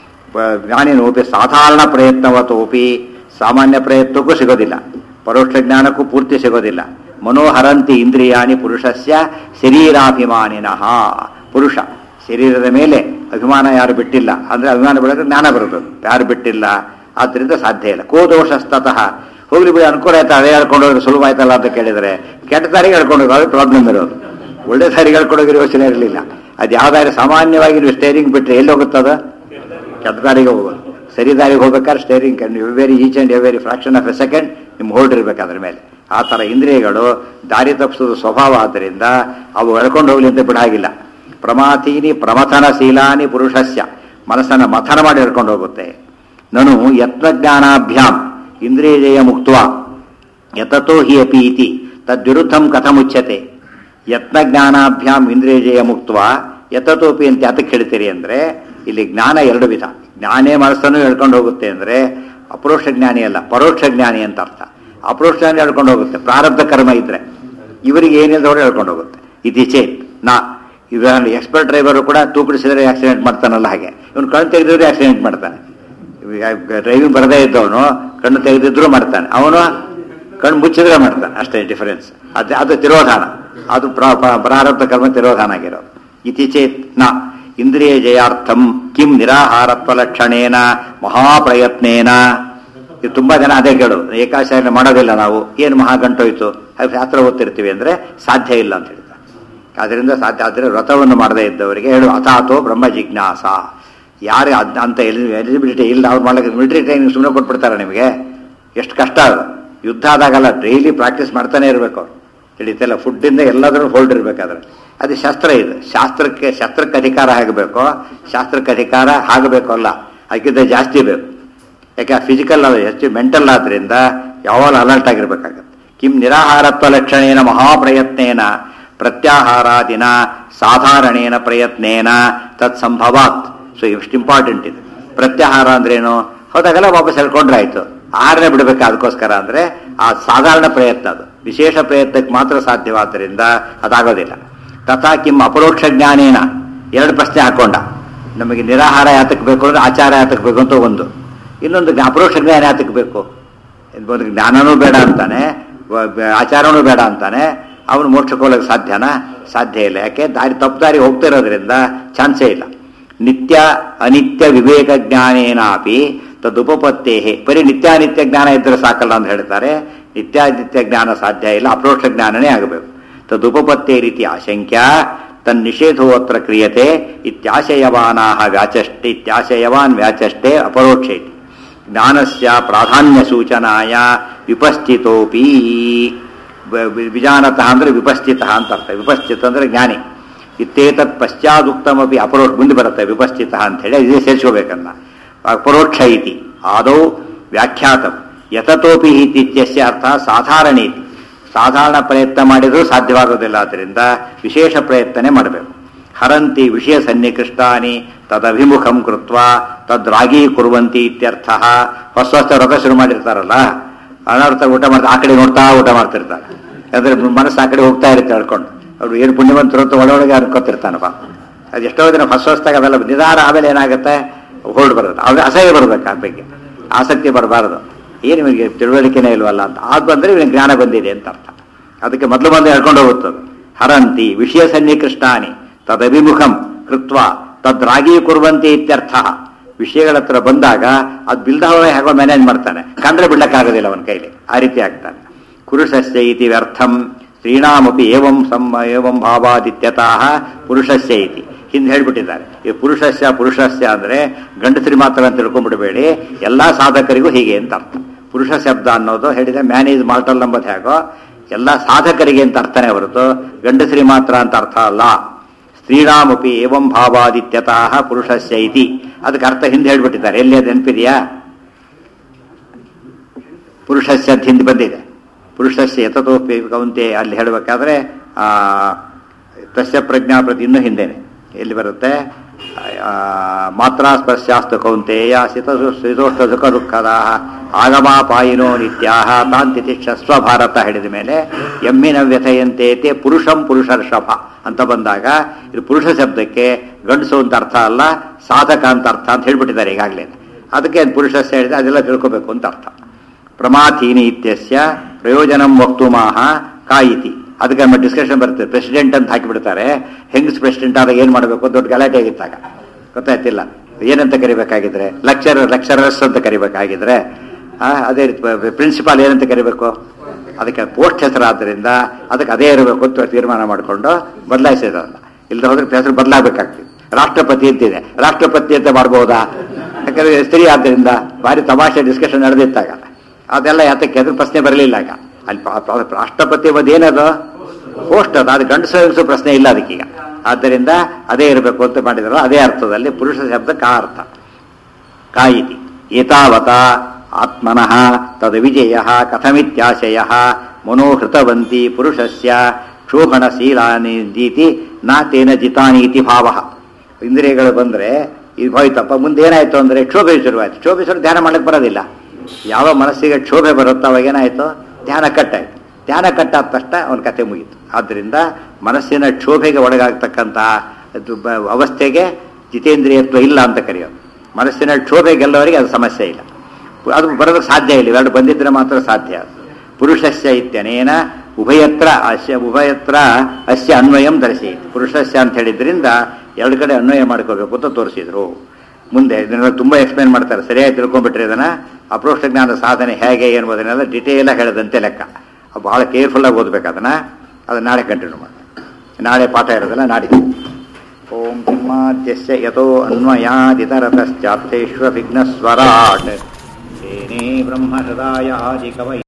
ಜ್ಞಾನಿನೋಪಿ ಸಾಧಾರಣ ಪ್ರಯತ್ನವತೋಪಿ, ಸಾಮಾನ್ಯ ಪ್ರಯತ್ನಕ್ಕೂ ಸಿಗೋದಿಲ್ಲ, ಪರೋಕ್ಷ ಜ್ಞಾನಕ್ಕೂ ಪೂರ್ತಿ ಸಿಗೋದಿಲ್ಲ. ಮನೋಹರಂತಿ ಇಂದ್ರಿಯಾಣಿ ಪುರುಷಸ್ಯ ಶರೀರಾಭಿಮಾನಿನಃ. ಪುರುಷ ಶರೀರದ ಮೇಲೆ ಅಭಿಮಾನ ಯಾರು ಬಿಟ್ಟಿಲ್ಲ ಅಂದರೆ ಅಭಿಮಾನ ಬೆಳೆದ್ರೆ ಜ್ಞಾನ ಬರಬೇಕು. ಯಾರು ಬಿಟ್ಟಿಲ್ಲ, ಆದ್ದರಿಂದ ಸಾಧ್ಯ ಇಲ್ಲ. ಕೋ ದೋಷಸ್ತಃ, ಹೋಗ್ಲಿ ಬಿಡಿ ಅನುಕೂಲ ಆಯ್ತಾ, ಅದೇ ಹೇಳ್ಕೊಂಡು ಹೋದ್ರೆ ಸುಲಭ ಆಯ್ತಲ್ಲ ಅಂತ ಕೇಳಿದರೆ ಕೆಟ್ಟ ದಾರಿಗೆ ಹೇಳ್ಕೊಂಡು ಹೋಗೋದು ಪ್ರಾಬ್ಲಮ್ ಇರೋದು. ಒಳ್ಳೆ ದಾರಿಗೆ ಹೇಳ್ಕೊಂಡೋಗಿರೋ ಯೋಚನೆ ಇರಲಿಲ್ಲ. ಅದು ಯಾವ್ದಾದ್ರು ಸಾಮಾನ್ಯವಾಗಿ ನೀವು ಸ್ಟೇರಿಂಗ್ ಬಿಟ್ಟರೆ ಎಲ್ಲಿ ಹೋಗುತ್ತದ? ಕೆಟ್ಟ ದಾರಿಗೆ ಹೋಗೋದು. ಸರಿ ದಾರಿಗೆ ಹೋಗ್ಬೇಕಾದ್ರೆ steering every each and every fraction of a second ನಿಮ್ಗೆ ಹೋಲ್ಡ್ ಇರಬೇಕು ಅದ್ರ ಮೇಲೆ. ಆ ಥರ ಇಂದ್ರಿಯಗಳು ದಾರಿ ತಪ್ಪಿಸೋದು ಸ್ವಭಾವ ಆದ್ದರಿಂದ ಅವು ಎಳ್ಕೊಂಡು ಹೋಗ್ಲಿ ಅಂತ ಬಿಡಾಗಿಲ್ಲ. ಪ್ರಮಾಥೀನಿ ಪ್ರಮಥನಶೀಲಾನಿ ಪುರುಷಸ್ಯ, ಮನಸ್ಸನ್ನು ಮಥನ ಮಾಡಿ ಎಳ್ಕೊಂಡು ಹೋಗುತ್ತೆ. ನನು ಯತ್ನಜ್ಞಾನಾಭ್ಯಾಂ ಇಂದ್ರಿಯಜಯ ಮುಕ್ತ್ವ ಯತತೋ ಹಿ ಅಪಿ ಇತಿ ತದ್ವಿರುದ್ಧಂ ಕಥಮುಚ್ಯತೆ. ಯತ್ನಜ್ಞಾನಾಭ್ಯಾಂ ಇಂದ್ರಿಯಜಯ ಮುಕ್ತ್ವ ಯತತೋಪಿ ಅಂತ ಯಾತಕ್ಕೆ ಹೇಳ್ತೀರಿ ಅಂದರೆ, ಇಲ್ಲಿ ಜ್ಞಾನ ಎರಡು ವಿಧ. ಜ್ಞಾನೇ ಮನಸ್ಸನ್ನು ಹೇಳ್ಕೊಂಡು ಹೋಗುತ್ತೆ ಅಂದರೆ ಅಪರೋಕ್ಷ ಜ್ಞಾನಿ ಅಲ್ಲ, ಪರೋಕ್ಷ ಜ್ಞಾನಿ ಅಂತ ಅರ್ಥ. ಅಪರೋಕ್ಷ ಜ್ಞಾನಿ ಹೇಳ್ಕೊಂಡು ಹೋಗುತ್ತೆ, ಪ್ರಾರಬ್ಧ ಕರ್ಮ ಇದ್ರೆ. ಇವರಿಗೆ ಏನಿಲ್ಲದವರು ಹೇಳ್ಕೊಂಡು ಹೋಗುತ್ತೆ. ಇತ್ತೀಚೆ ನಾ ಇವಾಗ ಎಕ್ಸ್ಪರ್ಟ್ ಡ್ರೈವರು ಕೂಡ ತೂಕಡಿಸಿದ್ರೆ ಆಕ್ಸಿಡೆಂಟ್ ಮಾಡ್ತಾನಲ್ಲ, ಹಾಗೆ ಇವನು ಕಣ್ಣು ತೆಗೆದಿದ್ರೆ ಆಕ್ಸಿಡೆಂಟ್ ಮಾಡ್ತಾನೆ. ಡ್ರೈವಿಂಗ್ ಬರದೇ ಇದ್ದವನು ಕಣ್ಣು ತೆಗೆದಿದ್ರು ಮಾಡ್ತಾನೆ, ಅವನು ಕಣ್ಣು ಮುಚ್ಚಿದ್ರೆ ಮಾಡ್ತಾನೆ. ಅಷ್ಟೇ ಡಿಫರೆನ್ಸ್. ಅದು ಅದು ತಿರೋಧಾನ, ಅದು ಪ್ರಾರಬ್ಧ ಕರ್ಮ ತಿರೋಧಾನ ಆಗಿರೋದು. ಇತ್ತೀಚೆ ನ ಇಂದ್ರಿಯ ಜಯಾರ್ಥಂ ಕಿಂ ನಿರಾಹಾರತ್ವ ಲಕ್ಷಣೇನ ಮಹಾಪ್ರಯತ್ನೇನ. ಇದು ತುಂಬಾ ಜನ ಅದೇ ಕೇಳೋದು, ಏಕಾಶಾಯನ ಮಾಡೋದಿಲ್ಲ ನಾವು, ಏನು ಮಹಾಗಂಟೋಯ್ತು ಶಾಸ್ತ್ರ ಓದ್ತಿರ್ತೀವಿ ಅಂದರೆ ಸಾಧ್ಯ ಇಲ್ಲ ಅಂತ ಹೇಳ್ತಾರೆ. ಅದರಿಂದ ಸಾಧ್ಯ ಆದರೆ ವ್ರತವನ್ನು ಮಾಡದೇ ಇದ್ದವರಿಗೆ ಹೇಳು ಅಥಾತೋ ಬ್ರಹ್ಮ ಜಿಜ್ಞಾಸ. ಯಾರು ಅದ್ ಅಂತ ಎಲಿಜಿಬಿಲಿಟಿ ಇಲ್ಲ ಅವ್ರು ಮಾಡ್ಲಿಕ್ಕೆ ಮಿಲಿಟರಿ ಟ್ರೈನಿಂಗ್ ಸುಮ್ಮನೆ ಕೊಟ್ಬಿಡ್ತಾರೆ ನಿಮಗೆ. ಎಷ್ಟು ಕಷ್ಟ ಅದು. ಯುದ್ಧ ಆದಾಗಲ್ಲ, ಡೈಲಿ ಪ್ರಾಕ್ಟೀಸ್ ಮಾಡ್ತಾನೆ ಇರಬೇಕು ಅವ್ರು. ತಿಳಿತಲ್ಲ, ಫುಡ್ಡಿಂದ ಎಲ್ಲಾದ್ರೂ ಹೋಲ್ಡ್ ಇರಬೇಕಾದ್ರೆ ಅದು ಶಾಸ್ತ್ರ. ಇದು ಶಾಸ್ತ್ರಕ್ಕೆ ಶಾಸ್ತ್ರಕ್ಕೆ ಅಧಿಕಾರ ಆಗಬೇಕೋ, ಶಾಸ್ತ್ರಕ್ಕೆ ಅಧಿಕಾರ ಆಗಬೇಕು ಅಲ್ಲ, ಅದಕ್ಕಿಂತ ಜಾಸ್ತಿ ಬೇಕು. ಯಾಕೆ ಫಿಸಿಕಲ್ ಅದು ಹೆಚ್ಚು ಮೆಂಟಲ್ ಆದ್ದರಿಂದ ಯಾವಾಗ ಅಲರ್ಟ್ ಆಗಿರ್ಬೇಕಾಗತ್ತೆ. ಕಿಂ ನಿರಾಹಾರತ್ವ ಲಕ್ಷಣೇನ ಮಹಾಪ್ರಯತ್ನೇನ ಪ್ರತ್ಯಾಹಾರಾದಿನ ಸಾಧಾರಣೇನ ಪ್ರಯತ್ನೇನ ತತ್ ಸಂಭವಾತ್. ಸೊ ಎಷ್ಟು ಇಂಪಾರ್ಟೆಂಟ್ ಇದು. ಪ್ರತ್ಯಾಹಾರ ಅಂದ್ರೇನು? ಹೋದಾಗೆಲ್ಲ ವಾಪಸ್ ಹೇಳ್ಕೊಂಡ್ರೆ ಆಯ್ತು. ಆಹಾರನೇ ಬಿಡಬೇಕು ಅದಕ್ಕೋಸ್ಕರ ಅಂದರೆ ಆ ಸಾಧಾರಣ ಪ್ರಯತ್ನ, ಅದು ವಿಶೇಷ ಪ್ರಯತ್ನಕ್ಕೆ ಮಾತ್ರ ಸಾಧ್ಯವಾದ್ದರಿಂದ ಅದಾಗೋದಿಲ್ಲ. ತಥಾ ಕಿಂ ಅಪರೋಕ್ಷ ಜ್ಞಾನೇನ, ಎರಡು ಪ್ರಶ್ನೆ ಹಾಕೊಂಡ. ನಮಗೆ ನಿರಾಹಾರ ಯಾತಕ್ಕೆ ಬೇಕು ಅಂದರೆ ಆಚಾರ ಯಾತಕ್ಕೆ ಬೇಕು ಅಂತ ಒಂದು, ಇನ್ನೊಂದು ಅಪರೋಕ್ಷ ಜ್ಞಾನ ಯಾತಕ್ಕೆ ಬೇಕು? ಒಂದು ಜ್ಞಾನನೂ ಬೇಡ ಅಂತಾನೆ, ಆಚಾರನೂ ಬೇಡ ಅಂತಾನೆ, ಅವನು ಮೋಕ್ಷಕ್ಕೆ ಹೋಗಕ್ಕೆ ಸಾಧ್ಯನಾ? ಸಾಧ್ಯ ಇಲ್ಲ. ಯಾಕೆ? ದಾರಿ ತಪ್ಪು ದಾರಿ ಹೋಗ್ತಿರೋದ್ರಿಂದ ಚಾನ್ಸೇ ಇಲ್ಲ. ನಿತ್ಯ ಅನಿತ್ಯ ವಿವೇಕ ಜ್ಞಾನೇನಾಪಿ ತದುಪಪತ್ತೇ, ಬರೀ ನಿತ್ಯಾನಿತ್ಯ ಜ್ಞಾನ ಇದ್ದರೆ ಸಾಕಲ್ಲ ಅಂತ ಹೇಳ್ತಾರೆ. ನಿತ್ಯಾನಿತ್ಯ ಜ್ಞಾನ ಸಾಧ್ಯ ಇಲ್ಲ, ಅಪರೋಕ್ಷ ಜ್ಞಾನನೇ ಆಗಬೇಕು. ತದುಪಪತ್ತೇ ರೀತಿ ಆಶಂಕ್ಯ ತನ್ನಿಷೇಧೋತ್ರ ಕ್ರಿಯತೆ ಇತ್ಯಾಶಯವಾನಾಹ ವ್ಯಾಚಷ್ಟೆ ಇತ್ಯಾಶಯವಾನ್ ವ್ಯಾಚಷ್ಟೆ ಅಪರೋಕ್ಷ ಇತಿ ಜ್ಞಾನಸ್ಯ ಪ್ರಾಧಾನ್ಯ ಸೂಚನಾಯ ವಿಪಸ್ಥಿತೋಪಿ. ವಿಜಾನತಃ ಅಂದರೆ ವಿಪಸ್ಥಿತ ಅಂತ ಅರ್ಥ. ವಿಪಸ್ಥಿತ ಅಂದರೆ ಜ್ಞಾನಿ. ಇತ್ತೇತತ್ ಪಶ್ಚಾದುಕ್ತಮಪಿ ಅಪರೋಕ್ಷ ಮುಂದೆ ಬರುತ್ತೆ ವಿಪಸ್ಥಿತ ಅಂತ ಹೇಳಿ, ಇದೇ ಸೇರಿಸ್ಕೋಬೇಕನ್ನ. ಅಪರೋಕ್ಷ ಇತಿ ಆದೌ ವ್ಯಾಖ್ಯಾತಂ ಯತತೋಪಿ ಇತ್ಯಸ್ಯ ಅರ್ಥ ಸಾಧಾರಣ ಇತಿ. ಸಾಧಾರಣ ಪ್ರಯತ್ನ ಮಾಡಿದರೂ ಸಾಧ್ಯವಾಗೋದಿಲ್ಲ, ಆದ್ದರಿಂದ ವಿಶೇಷ ಪ್ರಯತ್ನನೇ ಮಾಡಬೇಕು. ಹರಂತಿ ವಿಷಯ ಸನ್ನಿಕೃಷ್ಟಾನಿ ತದಭಿಮುಖಂ ಕೃತ್ವ ತದ್ರಾಗಿ ಕುರುವಂತಿ ಇತ್ಯರ್ಥ. ಹೊಸ ಹೊಸ ವ್ರತ ಶುರು ಮಾಡಿರ್ತಾರಲ್ಲ, ಅನರ್ಥ ಊಟ ಮಾಡ್ತಾರೆ, ಆ ಕಡೆ ನೋಡ್ತಾ ಊಟ ಮಾಡ್ತಿರ್ತಾರೆ. ಯಾಕಂದ್ರೆ ಮನಸ್ಸು ಆ ಕಡೆ ಹೋಗ್ತಾ ಇರುತ್ತೆ ಹೇಳ್ಕೊಂಡು. ಅವ್ರು ಏನು ಪುಣ್ಯವಂತರು ಅಂತ ಒಳಗೊಳಗೆ ಅನ್ಕೋತಿರ್ತಾನಪ್ಪ. ಅದು ಎಷ್ಟೋ ದಿನ ಹೊಸ ಹೊಸದಾಗ ಅವೆಲ್ಲ ನಿಧಾನ, ಆಮೇಲೆ ಏನಾಗುತ್ತೆ ಹೋಲ್ಡ್ ಬರುತ್ತೆ. ಅವ್ರಿಗೆ ಅಸಹ್ಯ ಬರಬೇಕು, ಆ ಬಗ್ಗೆ ಆಸಕ್ತಿ ಬರಬಾರದು. ಏನು ನಿಮಗೆ ತಿಳುವಳಿಕೆನೇ ಇಲ್ವಲ್ಲ ಅಂತ ಆದ್ ಬಂದರೆ ಇವನಿಗೆ ಜ್ಞಾನ ಬಂದಿದೆ ಅಂತ ಅರ್ಥ. ಅದಕ್ಕೆ ಮೊದಲು ಬಂದು ಹೇಳ್ಕೊಂಡು ಹೋಗುತ್ತದೆ. ಹರಂತಿ ವಿಷಯ ಸನ್ನಿಕೃಷ್ಟಾನಿ ತದಭಿಮುಖಂ ಕೃತ್ವ ತದ್ರಾಗಿ ಕುರುವಂತಿ ಇತ್ಯರ್ಥ. ವಿಷಯಗಳ ಹತ್ರ ಬಂದಾಗ ಅದು ಬಿಲ್ದವ ಹೇಗೋ ಮ್ಯಾನೇಜ್ ಮಾಡ್ತಾನೆ, ಕಂಡ್ರೆ ಬಿಡ್ಲಕ್ಕಾಗೋದಿಲ್ಲ ಅವನ ಕೈಲಿ, ಆ ರೀತಿ ಆಗ್ತಾನೆ. ಪುರುಷಸ್ಯ ಇತಿ ವ್ಯರ್ಥಂ ಸ್ತ್ರೀಣಾಮಪಿ ಏವಂ ಸಮ್ಮ ಏವಂ ಭಾವಾದಿತ್ಯತಃ ಪುರುಷಸ್ಯ ಇತಿ ಹಿಂದೆ ಹೇಳ್ಬಿಟ್ಟಿದ್ದಾರೆ. ಈ ಪುರುಷಸ್ಯ ಪುರುಷಸ್ಯ ಅಂದರೆ ಗಂಡಸರಿ ಮಾತ್ರ ಅಂತ ತಿಳ್ಕೊಂಡ್ಬಿಡಬೇಡಿ, ಎಲ್ಲ ಸಾಧಕರಿಗೂ ಹೀಗೆ ಅಂತ ಅರ್ಥ. ಪುರುಷ ಶಬ್ದ ಅನ್ನೋದು ಹೇಳಿದೆ ಮ್ಯಾನೇಜ್ ಮಾರ್ಟಲ್ ನಂಬದು ಹೇಗೋ ಎಲ್ಲ ಸಾಧಕರಿಗೆ ಅಂತ ಅರ್ಥನೇ ಹೊರತು ಗಂಡಸರಿ ಮಾತ್ರ ಅಂತ ಅರ್ಥ ಅಲ್ಲ. ಸ್ತ್ರೀಣಾಮಪಿ ಏವಂ ಭಾವಾದಿತ್ಯತಃ ಪುರುಷಸ್ಯ ಇತಿ ಅದಕ್ಕೆ ಅರ್ಥ ಹಿಂದೆ ಹೇಳ್ಬಿಟ್ಟಿದ್ದಾರೆ. ಎಲ್ಲಿ ಅದು ನೆನಪಿದೆಯಾ? ಪುರುಷಸ್ಯ ಅಂತ ಹಿಂದೆ ಬಂದಿದೆ. ಪುರುಷಸ್ಯ ಯತತೋಪಿ ಕೌಂತೆ ಅಲ್ಲಿ ಹೇಳಬೇಕಾದ್ರೆ ಆ ತಸ್ಯ ಪ್ರಜ್ಞಾ ಪ್ರತಿ ಇನ್ನೂ ಹಿಂದೆನೆ ಎಲ್ಲಿ ಬರುತ್ತೆ? ಮಾತ್ರಾ ಸ್ಪರ್ಶಾಸ್ತು ಕೌಂತೆಯ ಶಿತೋಷ್ಟ ಸುಖ ದುಃಖದ ಆಗಮಾಪಾಯಿನೋ ನಿತ್ಯಾಹ ತಾಂತಿ ತಿಕ್ಷಸ್ವ ಭಾರತ ಹೇಳಿದ ಮೇಲೆ ಎಮ್ಮಿನ ವ್ಯಥೆಯಂತೇತೆ ಪುರುಷಂ ಪುರುಷರ್ಷಭ ಅಂತ ಬಂದಾಗ ಇದು ಪುರುಷ ಶಬ್ದಕ್ಕೆ ಗಂಡಸು ಅಂತ ಅರ್ಥ ಅಲ್ಲ, ಸಾಧಕ ಅಂತ ಅರ್ಥ ಅಂತ ಹೇಳ್ಬಿಟ್ಟಿದ್ದಾರೆ ಈಗಾಗಲೇ. ಅದಕ್ಕೆ ಪುರುಷಸ್ಯ ಹೇಳಿದ್ರೆ ಅದೆಲ್ಲ ತಿಳ್ಕೋಬೇಕು ಅಂತ ಅರ್ಥ. ಪ್ರಮಾಥೀನಿ ಇತ್ಯಸ್ಯ ಪ್ರಯೋಜನಂ ವಕ್ತುಮಾಹ ಕಾಯಿತಿ ಅದಕ್ಕೆ ನಮ್ಮ ಡಿಸ್ಕಷನ್ ಬರ್ತದೆ. ಪ್ರೆಸಿಡೆಂಟ್ ಅಂತ ಹಾಕಿಬಿಡ್ತಾರೆ, ಹೆಂಗ್ಸ್ ಪ್ರೆಸಿಡೆಂಟ್ ಆದಾಗ ಏನು ಮಾಡಬೇಕು? ದೊಡ್ಡ ಗಲಾಟೆ ಆಗಿತ್ತಾಗ ಗೊತ್ತಾಯ್ತಿಲ್ಲ. ಏನಂತ ಕರಿಬೇಕಾಗಿದ್ರೆ ಲೆಕ್ಚರರ್ ಲೆಕ್ಚರರ್ಸ್ ಅಂತ ಕರಿಬೇಕಾಗಿದ್ರೆ ಅದೇ ರೀತಿ ಪ್ರಿನ್ಸಿಪಾಲ್ ಏನಂತ ಕರಿಬೇಕು? ಅದಕ್ಕೆ ಪೋಸ್ಟ್ ಹೆಸರಾದ್ದರಿಂದ ಅದಕ್ಕೆ ಅದೇ ಇರಬೇಕು ಅಂತ ತೀರ್ಮಾನ ಮಾಡಿಕೊಂಡು ಬದಲಾಯಿಸಿದ್ರಲ್ಲ. ಇಲ್ಲದೆ ಹೋದ್ರೆ ಹೆಸರು ಬದಲಾಗಬೇಕಾಗ್ತದೆ. ರಾಷ್ಟ್ರಪತಿ ಅಂತಿದೆ, ರಾಷ್ಟ್ರಪತಿ ಅಂತ ಮಾಡ್ಬೋದಾ? ಯಾಕಂದ್ರೆ ಸ್ತ್ರೀ ಆದ್ದರಿಂದ ಭಾರಿ ತಮಾಷೆ ಡಿಸ್ಕಷನ್ ನಡೆದಿತ್ತಾಗ. ಅದೆಲ್ಲ ಯಾತಕ್ಕೆ ಅದ್ರ ಪ್ರಶ್ನೆ ಬರಲಿಲ್ಲ. ಆಗ ಅಲ್ಲಿ ರಾಷ್ಟ್ರಪತಿ ಬಗ್ಗೆ ಏನದು ಪೋಸ್ಟ್ ಅದು, ಅದು ಗಂಡಸು ಹೆಂಗಸು ಪ್ರಶ್ನೆ ಇಲ್ಲ ಅದಕ್ಕೀಗ. ಆದ್ದರಿಂದ ಅದೇ ಇರಬೇಕು ಅಂತ ಮಾಡಿದ್ರಲ್ಲ, ಅದೇ ಅರ್ಥದಲ್ಲಿ ಪುರುಷ ಶಬ್ದಕ್ಕೆ ಆ ಅರ್ಥ. ಕಾಯಿತಿ ಏತಾವತ ಆತ್ಮನಃ ತದ ವಿಜಯ ಕಥಮಿತ್ಯಾಶಯ ಮನೋಹೃತವಂತಿ ಪುರುಷಸ್ಯ ಕ್ಷೋಭಣಶೀಲಾನಿತಿ ನಾ ತೇನ ಜಿತಾನೀತಿ ಭಾವ. ಇಂದ್ರಿಯಗಳು ಬಂದರೆ ಇದು ಹೋಯ್ತಪ್ಪ, ಮುಂದೆ ಏನಾಯ್ತು ಅಂದರೆ ಕ್ಷೋಭೆ ಶುರುವಾಯಿತು. ಕ್ಷೋಭೆ ಶುರು ಧ್ಯಾನ ಮಾಡಕ್ಕೆ ಬರೋದಿಲ್ಲ. ಯಾವ ಮನಸ್ಸಿಗೆ ಕ್ಷೋಭೆ ಬರುತ್ತೋ ಅವಾಗ ಏನಾಯಿತು? ಧ್ಯಾನ ಕಟ್ಟಾಯಿತು. ಧ್ಯಾನ ಕಟ್ಟಾದ ತಕ್ಷಣ ಅವನ ಕತೆ ಮುಗೀತು. ಆದ್ದರಿಂದ ಮನಸ್ಸಿನ ಕ್ಷೋಭೆಗೆ ಒಳಗಾಗ್ತಕ್ಕಂಥ ಅವಸ್ಥೆಗೆ ಜಿತೇಂದ್ರಿಯತ್ವ ಇಲ್ಲ ಅಂತ ಕರೆಯೋದು. ಮನಸ್ಸಿನ ಕ್ಷೋಭೆ ಗೆಲ್ಲವರಿಗೆ ಅದು ಸಮಸ್ಯೆ ಇಲ್ಲ, ಅದು ಬರೋದಕ್ಕೆ ಸಾಧ್ಯ ಇಲ್ಲ. ಇವೆರಡು ಬಂದಿದ್ರೆ ಮಾತ್ರ ಸಾಧ್ಯ. ಪುರುಷಸ್ಯ ಇತ್ಯನೇನ ಉಭಯತ್ರ ಅಸ್ಯ ಉಭಯತ್ರ ಅಸ್ಯ ಅನ್ವಯಂ ಧರಿಸಿತು. ಪುರುಷಸ್ಯ ಅಂತ ಹೇಳಿದ್ರಿಂದ ಎರಡು ಕಡೆ ಅನ್ವಯ ಮಾಡ್ಕೋಬೇಕು ಅಂತ ತೋರಿಸಿದ್ರು. ಮುಂದೆ ಇದನ್ನೆಲ್ಲ ತುಂಬ ಎಕ್ಸ್ಪ್ಲೇನ್ ಮಾಡ್ತಾರೆ. ಸರಿಯಾಗಿ ತಿಳ್ಕೊಂಡ್ಬಿಟ್ರೆ ಇದನ್ನು ಅಪ್ರೋಕ್ಷ ಜ್ಞಾನ ಸಾಧನೆ ಹೇಗೆ ಎನ್ನುವುದನ್ನೆಲ್ಲ ಡಿಟೇಲಾಗಿ ಹೇಳದಂತೆ ಲೆಕ್ಕ. ಭಾಳ ಕೇರ್ಫುಲ್ಲಾಗಿ ಓದಬೇಕು ಅದನ್ನು. ಅದನ್ನು ನಾಳೆ ಕಂಟಿನ್ಯೂ ಮಾಡಿ. ನಾಳೆ ಪಾಠ ಇರೋದಲ್ಲ ನಾಡಿದ್ದು. ಓಂ ಬ್ರಹ್ಮಾದ್ಯಸ್ಯ ಯತೋ ಅನ್ವಯಾದಿತರತಶ್ಚಾಪ್ತೇಶ್ವ ವಿಘ್ನಸ್ವರಾಟ್ ಏನೇ ಬ್ರಹ್ಮ ಹೃದಯ ಆದಿ ಕವೈ